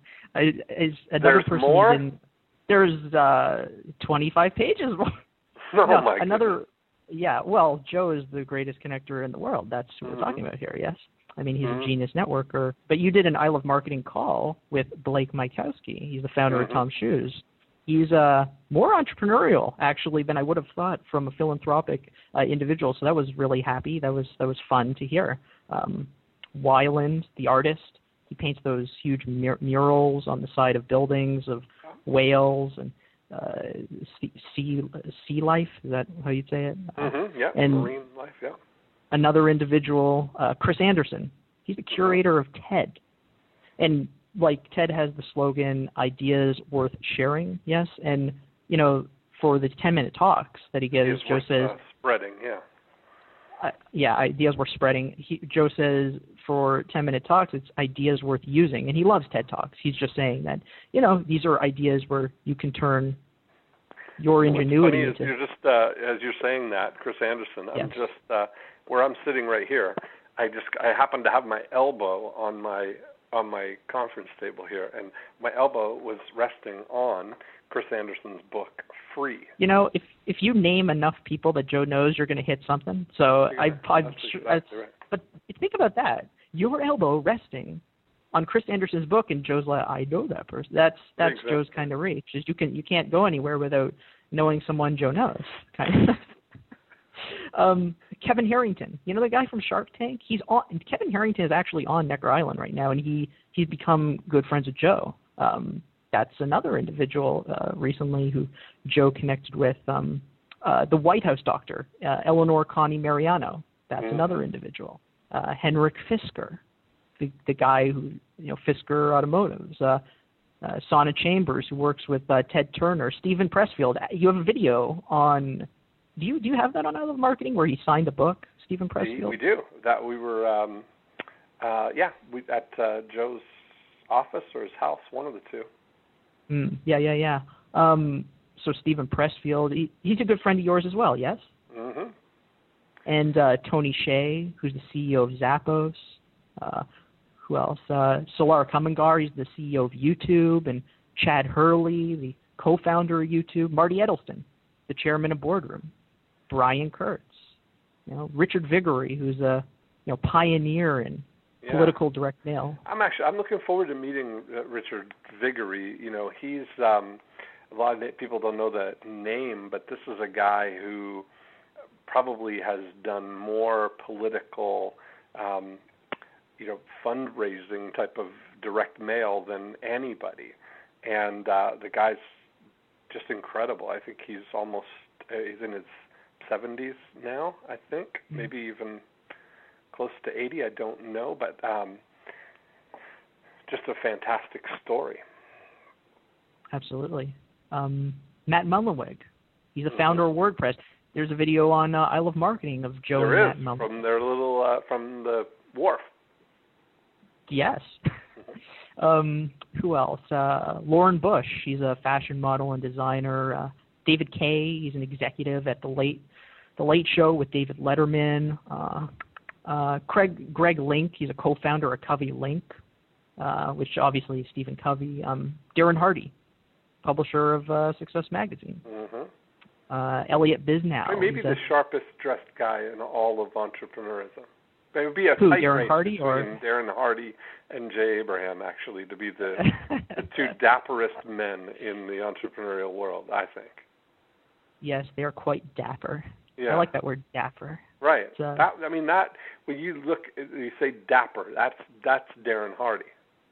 is another there's person. More? In, there's uh, twenty-five pages. Oh, no, my another, goodness. Yeah, well, Joe is the greatest connector in the world. That's what mm-hmm. we're talking about here, yes? I mean, he's mm-hmm. a genius networker. But you did an I Love Marketing call with Blake Mykowski. He's the founder mm-hmm. of Tom Shoes. He's uh, more entrepreneurial, actually, than I would have thought from a philanthropic uh, individual. So that was really happy. That was that was fun to hear. Um, Weiland, the artist, he paints those huge mur- murals on the side of buildings of whales and uh, sea, sea sea life. Is that how you'd say it? Mm-hmm. Yeah, and marine life, yeah. Another individual, uh, Chris Anderson. He's the curator of TED. And like TED has the slogan, ideas worth sharing, yes? And, you know, for the ten-minute talks that he gives, ideas Joe worth, says... Uh, spreading, yeah. Uh, yeah, ideas worth spreading. He, Joe says for ten-minute talks, it's ideas worth using. And he loves TED Talks. He's just saying that, you know, these are ideas where you can turn your ingenuity What's funny is into... you're just, uh, as you're saying that, Chris Anderson, I'm yes. just... Uh, where I'm sitting right here, I just I happen to have my elbow on my on my conference table here, and my elbow was resting on Chris Anderson's book, Free. You know, if if you name enough people that Joe knows, you're going to hit something. So Yeah, I, I, that's I, exactly right. but think about that. Your elbow resting on Chris Anderson's book, and Joe's like, I know that person. That's that's Exactly. Joe's kind of reach. Is you can you can't go anywhere without knowing someone Joe knows. Kind of. um, Kevin Harrington, you know the guy from Shark Tank. He's on. Kevin Harrington is actually on Necker Island right now, and he he's become good friends with Joe. Um, that's another individual uh, recently who Joe connected with. Um, uh, the White House doctor, uh, Eleanor Connie Mariano. That's mm-hmm. another individual. Uh, Henrik Fisker, the the guy who you know Fisker Automotives. Uh, uh, Sana Chambers, who works with uh, Ted Turner. Stephen Pressfield. You have a video on. Do you do you have that on I Love Marketing where he signed a book, Stephen Pressfield? We, we do. That we were, um, uh, yeah, we at uh, Joe's office or his house, one of the two. Mm, yeah, yeah, yeah. Um, so Stephen Pressfield, he, he's a good friend of yours as well, yes? Mm-hmm. And uh, Tony Hsieh, who's the C E O of Zappos. Uh, who else? Uh, Solar Kumangar, he's the C E O of YouTube. And Chad Hurley, the co-founder of YouTube. Marty Edelstein, the chairman of Boardroom. Brian Kurtz. You know, Richard Viguerie, who's a you know pioneer in Yeah. political direct mail. I'm actually I'm looking forward to meeting uh, Richard Viguerie. You know, he's um, a lot of people don't know the name, but this is a guy who probably has done more political, um, you know, fundraising type of direct mail than anybody, and uh, the guy's just incredible. I think he's almost uh, he's in his seventies now. I think mm-hmm. maybe even close to eighty, I don't know, but um, just a fantastic story. Absolutely. Um, Matt Mullenweg, he's a mm-hmm. founder of WordPress. There's a video on uh, I Love Marketing of Joe there and is, Matt Mullenweg. from their little, uh, from the wharf. Yes. um, who else? Uh, Lauren Bush, she's a fashion model and designer. Uh, David Kaye, he's an executive at the Late, the Late Show with David Letterman. Uh, Uh, Craig Greg Link, he's a co-founder of Covey Link, uh, which obviously is Stephen Covey. Um, Darren Hardy, publisher of uh, Success Magazine. Mm-hmm. Uh, Elliot Bisnow. I mean, maybe he's the a, sharpest dressed guy in all of entrepreneurism. It would be a who, tight Darren race Hardy between or Darren Hardy and Jay Abraham, actually, to be the, the two dapperest men in the entrepreneurial world, I think. Yes, they are quite dapper. Yeah. I like that word, dapper. Right. Uh, that, I mean, that when you look, you say dapper. That's that's Darren Hardy,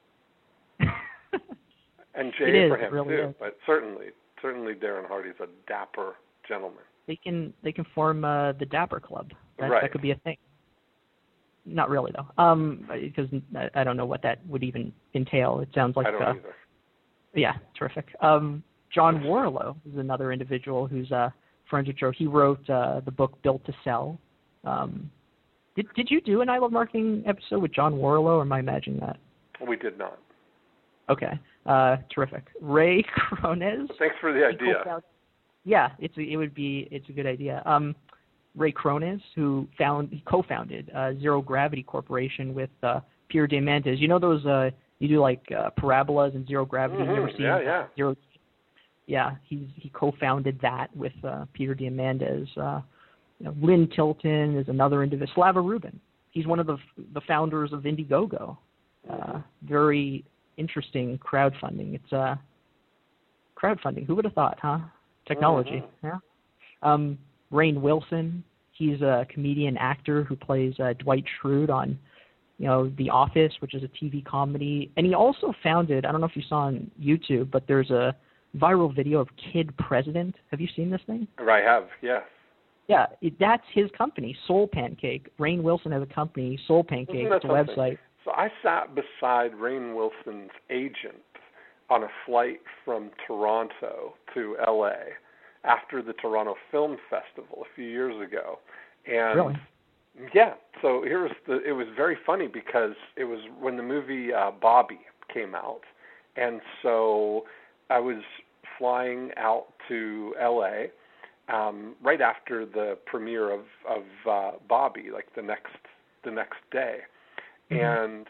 and Jay it is, Abraham it really too. is. But certainly, certainly Darren Hardy's a dapper gentleman. They can they can form uh, the Dapper Club. That, right. that could be a thing. Not really though, um, because I, I don't know what that would even entail. It sounds like I don't uh, either. Yeah, terrific. Um, John Warlow is another individual who's uh, friends with Joe. He wrote uh, the book Built to Sell. Um, did did you do an I Love Marketing episode with John Warlow, or am I imagining that? We did not. Okay, uh, terrific. Ray Cronez. Thanks for the idea. Yeah, it's a, it would be it's a good idea. Um, Ray Cronez, who found he co-founded uh, Zero Gravity Corporation with uh, Peter Diamandis. You know those uh, you do like uh, parabolas and zero gravity. Mm-hmm. You ever seen yeah, yeah. Zero? Yeah, he's he co-founded that with uh, Peter Diamandis. Uh, you know, Lynn Tilton is another individual. Slava Rubin. He's one of the the founders of Indiegogo. Uh, very interesting crowdfunding. It's uh, crowdfunding. Who would have thought, huh? Technology. Mm-hmm. Yeah. Um, Rainn Wilson. He's a comedian actor who plays uh, Dwight Schrute on, you know, The Office, which is a T V comedy. And he also founded. I don't know if you saw on YouTube, but there's a viral video of Kid President. Have you seen this thing? I have. Yes. Yeah, it, that's his company, Soul Pancake. Rainn Wilson has a company, Soul Pancake. It's a something? website. So I sat beside Rainn Wilson's agent on a flight from Toronto to L A after the Toronto Film Festival a few years ago. And really? Yeah. So here was the. It was very funny because it was when the movie uh, Bobby came out, and so I was flying out to L A um, right after the premiere of of uh, Bobby, like the next the next day, mm-hmm. and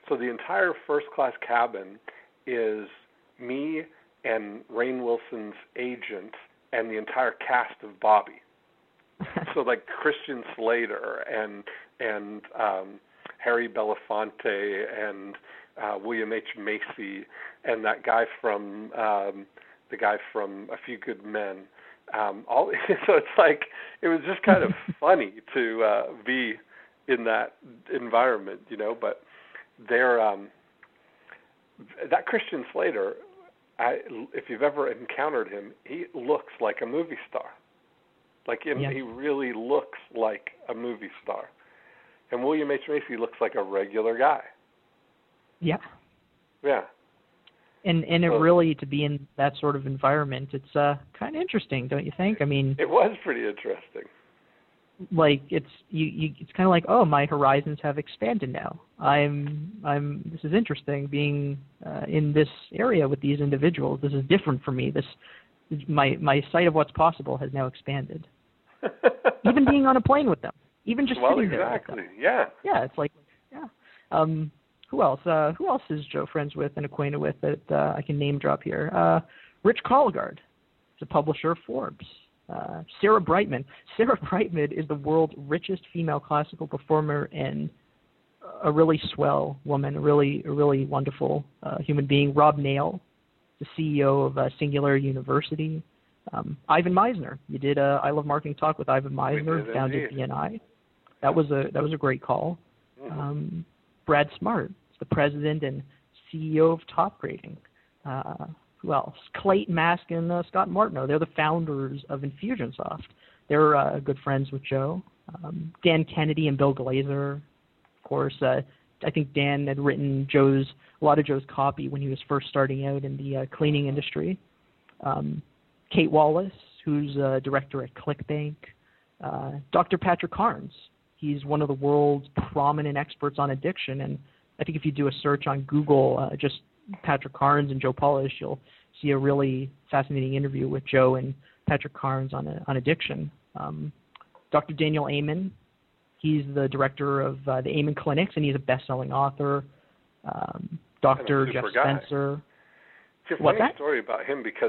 So the entire first class cabin is me and Rainn Wilson's agent and the entire cast of Bobby. So like Christian Slater and and um, Harry Belafonte and uh, William H. Macy and that guy from um, the guy from A Few Good Men. Um, all so it's like it was just kind of funny to uh, be in that environment, you know. But they're um, that Christian Slater. I, if you've ever encountered him, he looks like a movie star. Like him, yes. He really looks like a movie star. And William H. Macy looks like a regular guy. Yeah. Yeah. And and it so, really, to be in that sort of environment, it's uh, kind of interesting, don't you think? I mean, it was pretty interesting. Like it's you, you it's kind of like, oh, my horizons have expanded now. I'm I'm this is interesting being uh, in this area with these individuals. This is different for me. This my my sight of what's possible has now expanded. Even being on a plane with them, even just well, sitting exactly. there with them. Yeah. Yeah, it's like yeah. Um, who else? Uh, who else is Joe friends with and acquainted with that uh, I can name drop here? Uh, Rich Colligard, the publisher of Forbes. Uh, Sarah Brightman. Sarah Brightman is the world's richest female classical performer and a really swell woman, a really, a really wonderful uh, human being. Rob Nail, the C E O of uh, Singular University. Um, Ivan Meisner. You did a I Love Marketing talk with Ivan Meisner down at B N I. That was a that was a great call. Mm-hmm. Um, Brad Smart, the president and C E O of Top Grading. Uh, who else? Clayton Mask and uh, Scott Martineau. They're the founders of Infusionsoft. They're uh, good friends with Joe. Um, Dan Kennedy and Bill Glazer, of course. Uh, I think Dan had written Joe's a lot of Joe's copy when he was first starting out in the uh, cleaning industry. Um, Kate Wallace, who's a director at ClickBank. Uh, Doctor Patrick Carnes. He's one of the world's prominent experts on addiction, and I think if you do a search on Google, uh, just Patrick Carnes and Joe Polish, you'll see a really fascinating interview with Joe and Patrick Carnes on a, on addiction. Um, Doctor Daniel Amen, he's the director of uh, the Amen Clinics, and he's a best-selling author. Um, Doctor Jeff guy. Spencer. It's a What's funny that? story about him because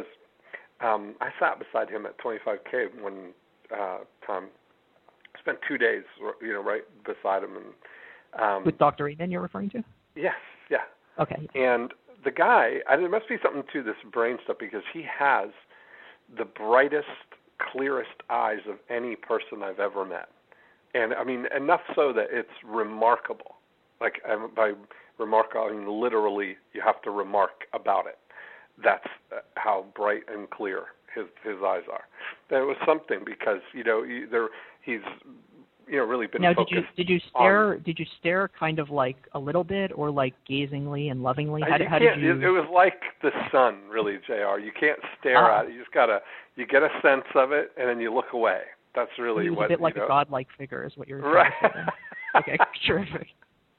um, I sat beside him at twenty-five K one uh, time. Spent two days, you know, right beside him, and um, with Doctor Amen, you're referring to? Yes, yeah. Okay. And the guy, and there must be something to this brain stuff because he has the brightest, clearest eyes of any person I've ever met, and I mean enough so that it's remarkable. Like um, by remarkable, I mean literally, you have to remark about it. That's how bright and clear his his eyes are. That was something because you know you, there he's you know really been now, focused. Now, did you did you stare? On, did you stare kind of like a little bit, or like gazingly and lovingly? How, you did, how did you? It, it was like the sun, really, J R. You can't stare ah. at it. You just gotta you get a sense of it, and then you look away. That's really he was what. a bit like you know. a godlike figure, is what you're right. trying to say. Okay, terrific.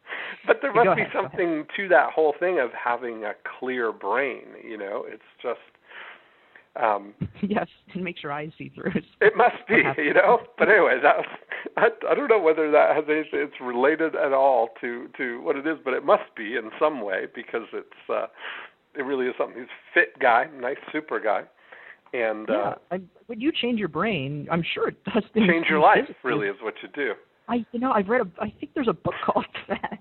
But there Go must be ahead, something to that whole thing of having a clear brain. You know, it's just. Um, yes, and makes your eyes see through. It must be, you know. But anyway, that was, I, I don't know whether that has anything. It's related at all to, to what it is, but it must be in some way because it's uh, it really is something. He's a fit guy, nice, super guy, and yeah. uh, I, when you change your brain, I'm sure it does things. Change your life, really, is what you do. I, you know, I've read. A, I think there's a book called that.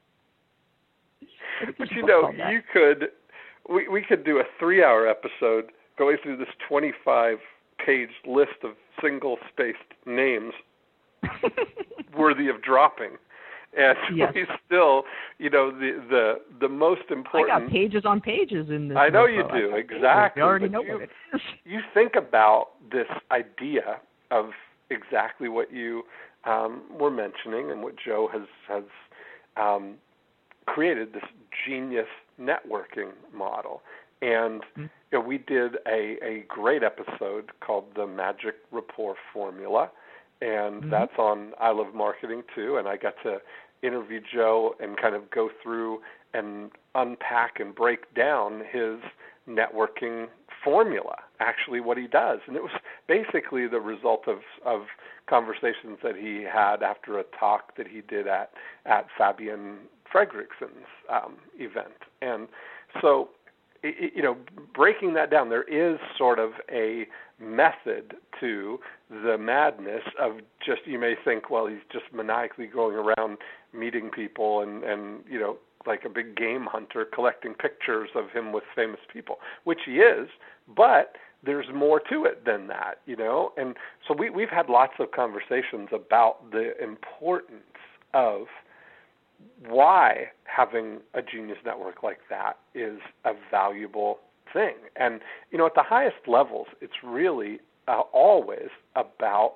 But you know, you could. We we could do a three-hour episode going through this twenty-five page list of single-spaced names worthy of dropping. And yes. we still, you know, the, the the most important... I got pages on pages in this. I know you notebook. do, exactly. You already but know you, what it is. You think about this idea of exactly what you um, were mentioning and what Joe has, has um, created, this genius networking model. And mm-hmm. you know, we did a, a great episode called The Magic Rapport Formula, and mm-hmm. that's on I Love Marketing too, and I got to interview Joe and kind of go through and unpack and break down his networking formula, actually what he does. And it was basically the result of, of conversations that he had after a talk that he did at, at Fabian Fredrickson's um, event. And so, it, you know, breaking that down, there is sort of a method to the madness of just, you may think, well, he's just maniacally going around meeting people and, and you know, like a big game hunter collecting pictures of him with famous people, which he is, but there's more to it than that, you know? And so we, we've had lots of conversations about the importance of why having a genius network like that is a valuable thing. And, you know, at the highest levels, it's really uh, always about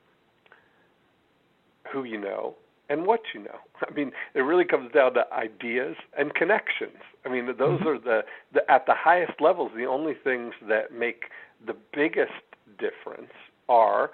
who you know and what you know. I mean, it really comes down to ideas and connections. I mean, those are the, the at the highest levels, the only things that make the biggest difference are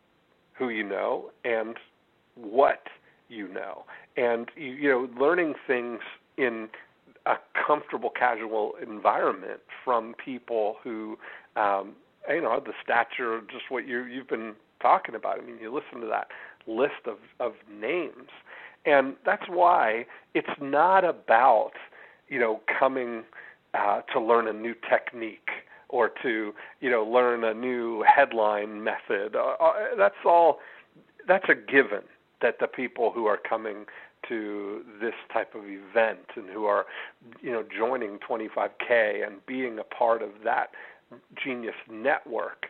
who you know and what you know. And, you, you know, learning things in a comfortable, casual environment from people who, um, you know, the stature, just what you, you've been talking about. I mean, you listen to that list of, of names. And that's why it's not about, you know, coming uh, to learn a new technique or to, you know, learn a new headline method. Uh, that's all, that's a given that the people who are coming to this type of event and who are, you know, joining twenty-five K and being a part of that genius network,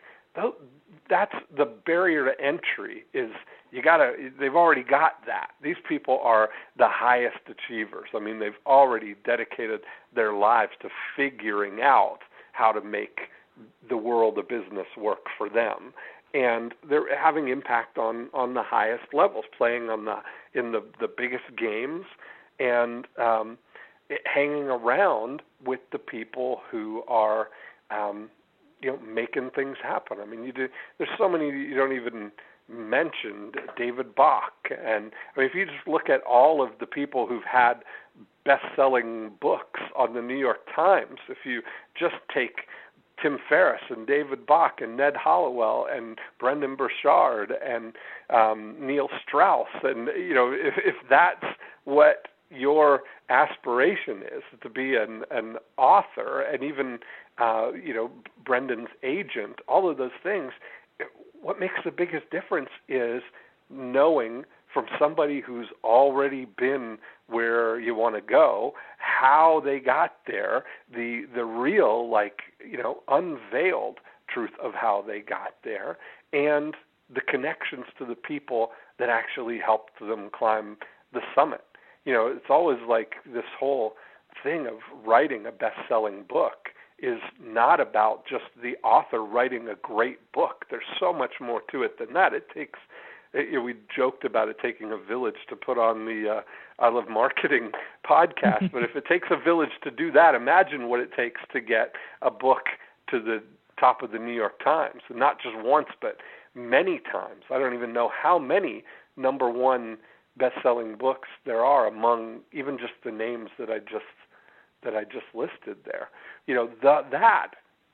that's the barrier to entry is you gotta, they've already got that. These people are the highest achievers. I mean, they've already dedicated their lives to figuring out how to make the world of business work for them. And they're having impact on, on the highest levels, playing on the in the, the biggest games and um, it, hanging around with the people who are, um, you know, making things happen. I mean, you do. There's so many you don't even mention. David Bach, and I mean, if you just look at all of the people who've had best-selling books on the New York Times, if you just take Tim Ferriss and David Bach and Ned Hallowell and Brendan Burchard and um, Neil Strauss, and you know, if, if that's what your aspiration is, to be an, an author, and even uh, you know, Brendan's agent, all of those things, what makes the biggest difference is knowing from somebody who's already been where you want to go, how they got there, the the real, like, you know, unveiled truth of how they got there, and the connections to the people that actually helped them climb the summit. You know, it's always like this whole thing of writing a best-selling book is not about just the author writing a great book. There's so much more to it than that. It takes It, you know, we joked about it taking a village to put on the uh, I Love Marketing podcast, but if it takes a village to do that, imagine what it takes to get a book to the top of the New York Times, and not just once, but many times. I don't even know how many number one best-selling books there are among even just the names that I just that I just listed there. You know, the, that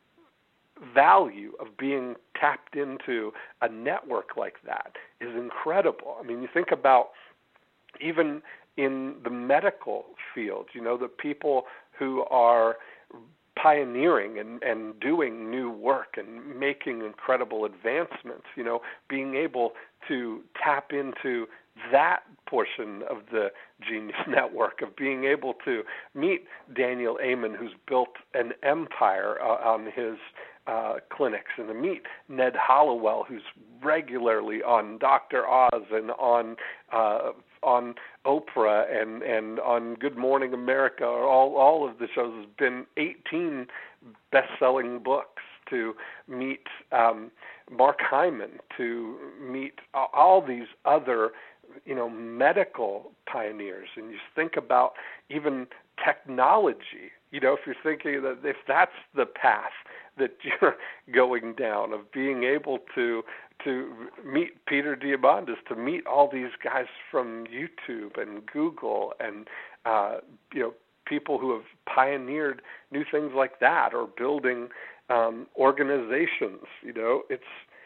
value of being tapped into a network like that is incredible. I mean, you think about even in the medical field, you know, the people who are pioneering and, and doing new work and making incredible advancements, you know, being able to tap into that portion of the Genius Network, of being able to meet Daniel Amen, who's built an empire uh, on his uh, clinics, and to meet Ned Hallowell, who's regularly on Doctor Oz and on uh, on Oprah and, and on Good Morning America, or all, all of the shows, has been eighteen best-selling books, to meet um, Mark Hyman, to meet all these other, you know, medical pioneers. And you think about even technology, you know, if you're thinking that if that's the path that you're going down, of being able to to meet Peter Diamandis, to meet all these guys from YouTube and Google and, uh, you know, people who have pioneered new things like that, or building um, organizations, you know, it's,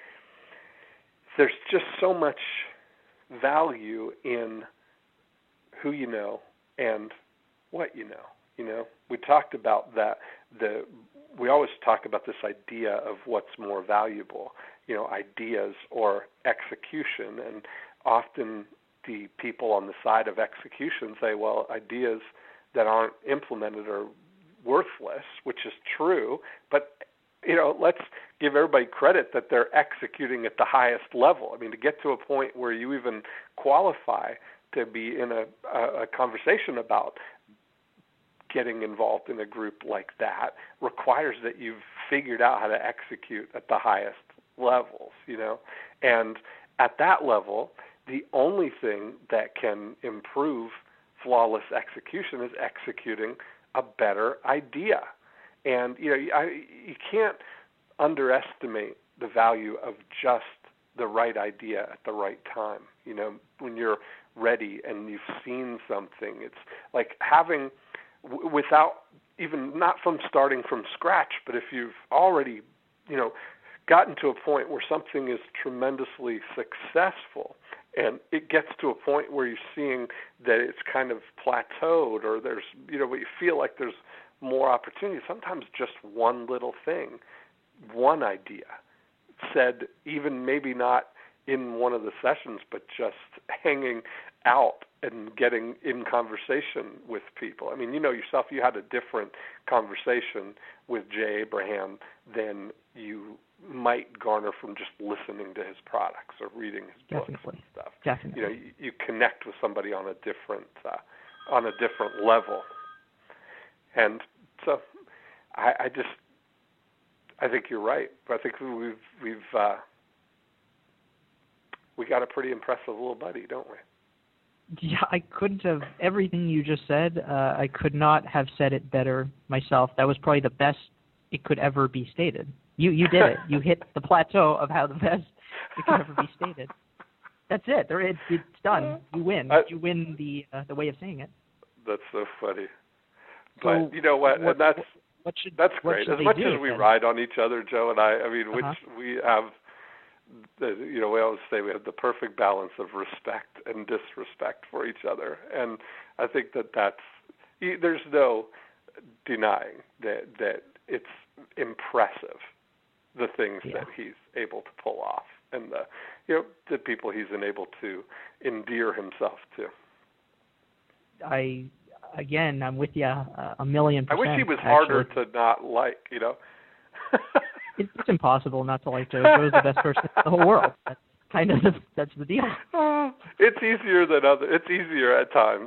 there's just so much value in who you know and what you know. You know, we talked about that. The we always talk about this idea of what's more valuable, you know, ideas or execution, and often the people on the side of execution say, well, ideas that aren't implemented are worthless, which is true, but you know, let's give everybody credit that they're executing at the highest level. I mean, to get to a point where you even qualify to be in a, a, a conversation about getting involved in a group like that requires that you've figured out how to execute at the highest levels, you know. And at that level, the only thing that can improve flawless execution is executing a better idea. And, you know, I, you can't underestimate the value of just the right idea at the right time. You know, when you're ready and you've seen something, it's like having, w- without even, not from starting from scratch, but if you've already, you know, gotten to a point where something is tremendously successful and it gets to a point where you're seeing that it's kind of plateaued, or there's, you know, you feel like there's more opportunity. Sometimes just one little thing, one idea said, even maybe not in one of the sessions, but just hanging out and getting in conversation with people. I mean, you know yourself, you had a different conversation with Jay Abraham than you might garner from just listening to his products or reading his Definitely. books and stuff. Definitely. You know, you, you connect with somebody on a different uh, on a different level. And so, I, I just, I think you're right. I think we've we've uh, we got a pretty impressive little buddy, don't we? Yeah, I couldn't have, everything you just said, uh, I could not have said it better myself. That was probably the best it could ever be stated. You you did it. You hit the plateau of how the best it could ever be stated. That's it. There, it it's done. You win. I, you win the uh, the way of saying it. That's so funny. So but you know what? what and that's what should, that's what great. should As they much do, as we then? ride on each other, Joe and I, I mean, Uh-huh. which we have, the, you know, we always say we have the perfect balance of respect and disrespect for each other, and I think that that's, there's no denying that that it's impressive, the things Yeah. that he's able to pull off, and the, you know, the people he's been able to endear himself to. I again, I'm with you a, a million percent. I wish he was actually. harder to not like, you know. It's, it's impossible not to like Joe. Joe's the best person in the whole world. That's kind of the, that's the deal. Uh, it's easier than other. It's easier at times.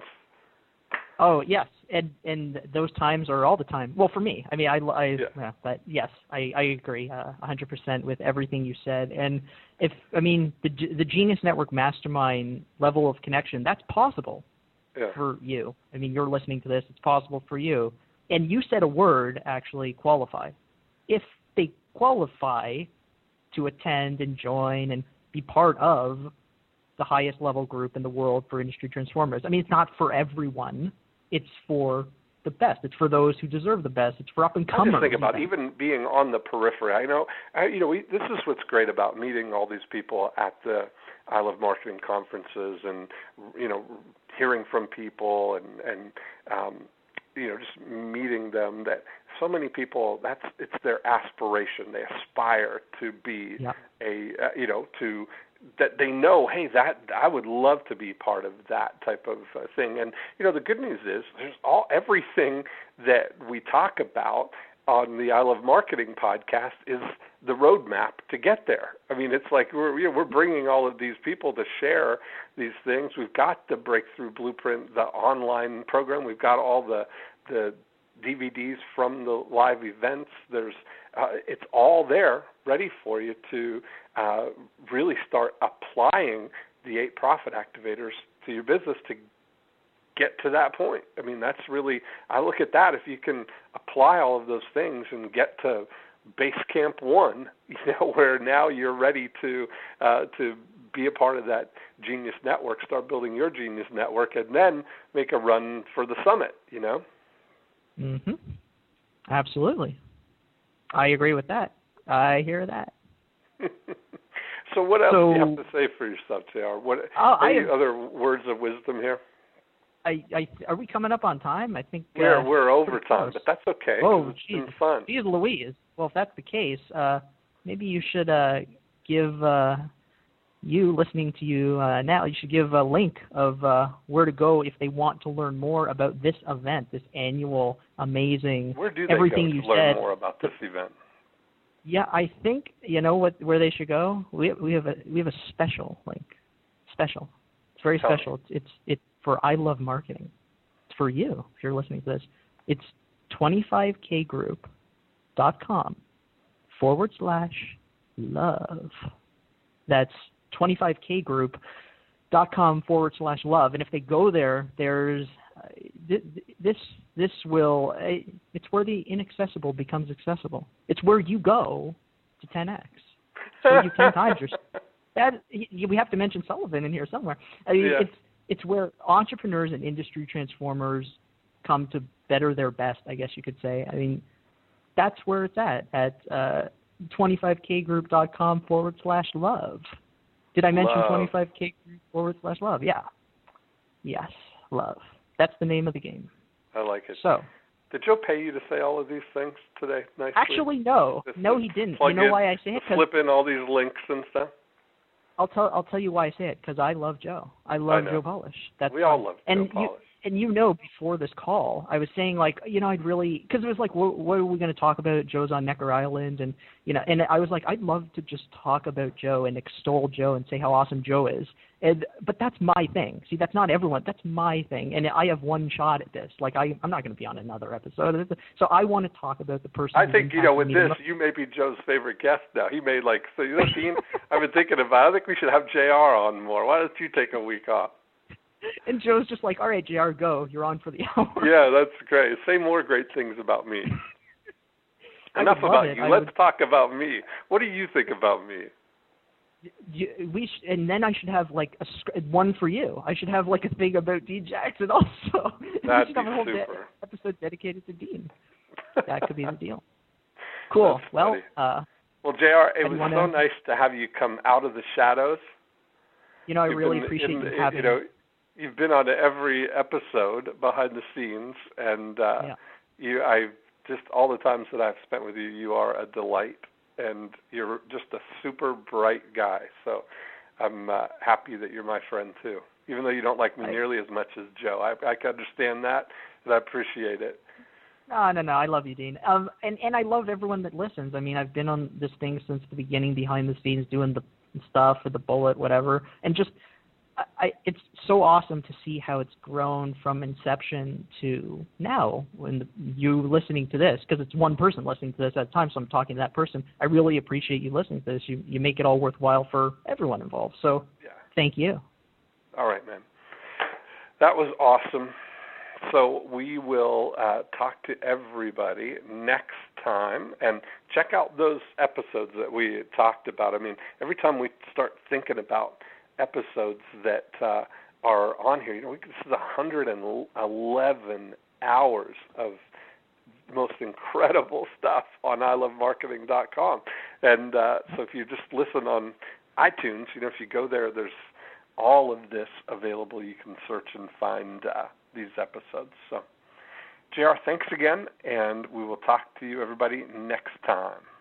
Oh yes, and and those times are all the time. Well, for me, I mean, I, I Yeah. yeah, but yes, I I agree a hundred percent with everything you said. And if I mean the the Genius Network Mastermind level of connection, that's possible Yeah. for you. I mean, you're listening to this; it's possible for you. And you said a word, actually, qualify. If they qualify to attend and join and be part of the highest level group in the world for industry transformers. I mean, it's not for everyone. It's for the best. It's for those who deserve the best. It's for up and I comers. just think about even. even being on the periphery. I know, I, you know, we, this is what's great about meeting all these people at the I Love Marketing conferences, and you know, hearing from people, and and um, you know, just meeting them. That so many people, that's it's their aspiration. They aspire to be Yep. a, uh, you know, to. That they know, hey, that I would love to be part of that type of uh, thing. And you know, the good news is there's all everything that we talk about on the I Love Marketing podcast is the roadmap to get there. I mean, it's like we're you know, we're bringing all of these people to share these things. We've got the Breakthrough Blueprint, the online program. We've got all the the D V Ds from the live events. There's uh, it's all there, ready for you to uh, really start applying the eight profit activators to your business to get to that point. I mean, that's really, I look at that, if you can apply all of those things and get to base camp one, you know, where now you're ready to uh, to be a part of that Genius Network, start building your Genius Network, and then make a run for the summit, you know? Mm-hmm. Absolutely. I agree with that. I hear that. So what else So, do you have to say for yourself, J R? What, uh, any I, other words of wisdom here? I, I, are we coming up on time? I think we're uh, we're over time, close. but that's okay. Oh, it's geez. been fun. Geez Louise. Well, if that's the case, uh, maybe you should uh, give uh, you listening to you uh, now. You should give a link of uh, where to go if they want to learn more about this event, this annual amazing. Where do they everything go you to learn said, more about this event? Yeah, I think you know what where they should go. We we have a we have a special link. Special. It's very Tell special. It's, it's it's for I Love Marketing. It's for you if you're listening to this. It's twenty-five k group dot com forward slash love. That's twenty-five k group dot com forward slash love. And if they go there, there's uh, th- this this will uh, it's where the inaccessible becomes accessible. It's where you go to ten x. It's where you ten times yourself. That we have to mention Sullivan in here somewhere. I mean, yeah. it's it's where entrepreneurs and industry transformers come to better their best, I guess you could say. I mean, that's where it's at at uh, twenty-five k group dot com forward slash love. Did I mention love. twenty-five k group forward slash love? Yeah. Yes, love. That's the name of the game. I like it. So. Did Joe pay you to say all of these things today? Nicely? Actually, no. Just no, he didn't. Plug You know in, why I say it? slip in all these links and stuff. I'll tell I'll tell you why I say it, because I love Joe. I love I Joe Polish. That's we all why. love and Joe Polish. You, and you know, before this call, I was saying like, you know, I'd really, because it was like, what, what are we going to talk about? Joe's on Necker Island, and you know, and I was like, I'd love to just talk about Joe and extol Joe and say how awesome Joe is. And but that's my thing. See, that's not everyone. That's my thing, and I have one shot at this. Like I, I'm not going to be on another episode. So I want to talk about the person. I think you know with this, most. you may be Joe's favorite guest now. He made like so. You know, Dean, I've been thinking about. I think we should have J R on more. Why don't you take a week off? And Joe's just like, all right, J R, go. You're on for the hour. Yeah, that's great. Say more great things about me. Enough about it. you. I Let's would... talk about me. What do you think about me? You, we sh- and then I should have like a one for you. I should have like a thing about Dean Jackson also. That'd we should be have a whole super. de- episode dedicated to Dean. That could be the deal. Cool. That's well, funny. uh, well, J R, it was wanna... so nice to have you come out of the shadows. You know, I You've really been appreciate in, you in, having. You know, you've been on every episode behind the scenes, and uh, yeah. you, I just all the times that I've spent with you, you are a delight. And you're just a super bright guy. So I'm uh, happy that you're my friend, too. Even though you don't like me I, nearly as much as Joe. I, I can understand that, and I appreciate it. No, no, no. I love you, Dean. Um, and, and I love everyone that listens. I mean, I've been on this thing since the beginning, behind the scenes, doing the stuff with the bullet, whatever. And just, I, it's so awesome to see how it's grown from inception to now when the, you listening to this, because it's one person listening to this at a time, so I'm talking to that person. I really appreciate you listening to this. You you make it all worthwhile for everyone involved. So yeah. Thank you. All right, man. That was awesome. So we will uh, talk to everybody next time, and check out those episodes that we talked about. I mean, every time we start thinking about episodes that uh, are on here, you know, we, this is one hundred eleven hours of the most incredible stuff on I love marketing dot com. And uh, so if you just listen on iTunes, you know, if you go there, there's all of this available. You can search and find uh, these episodes. So, J R, thanks again, and we will talk to you, everybody, next time.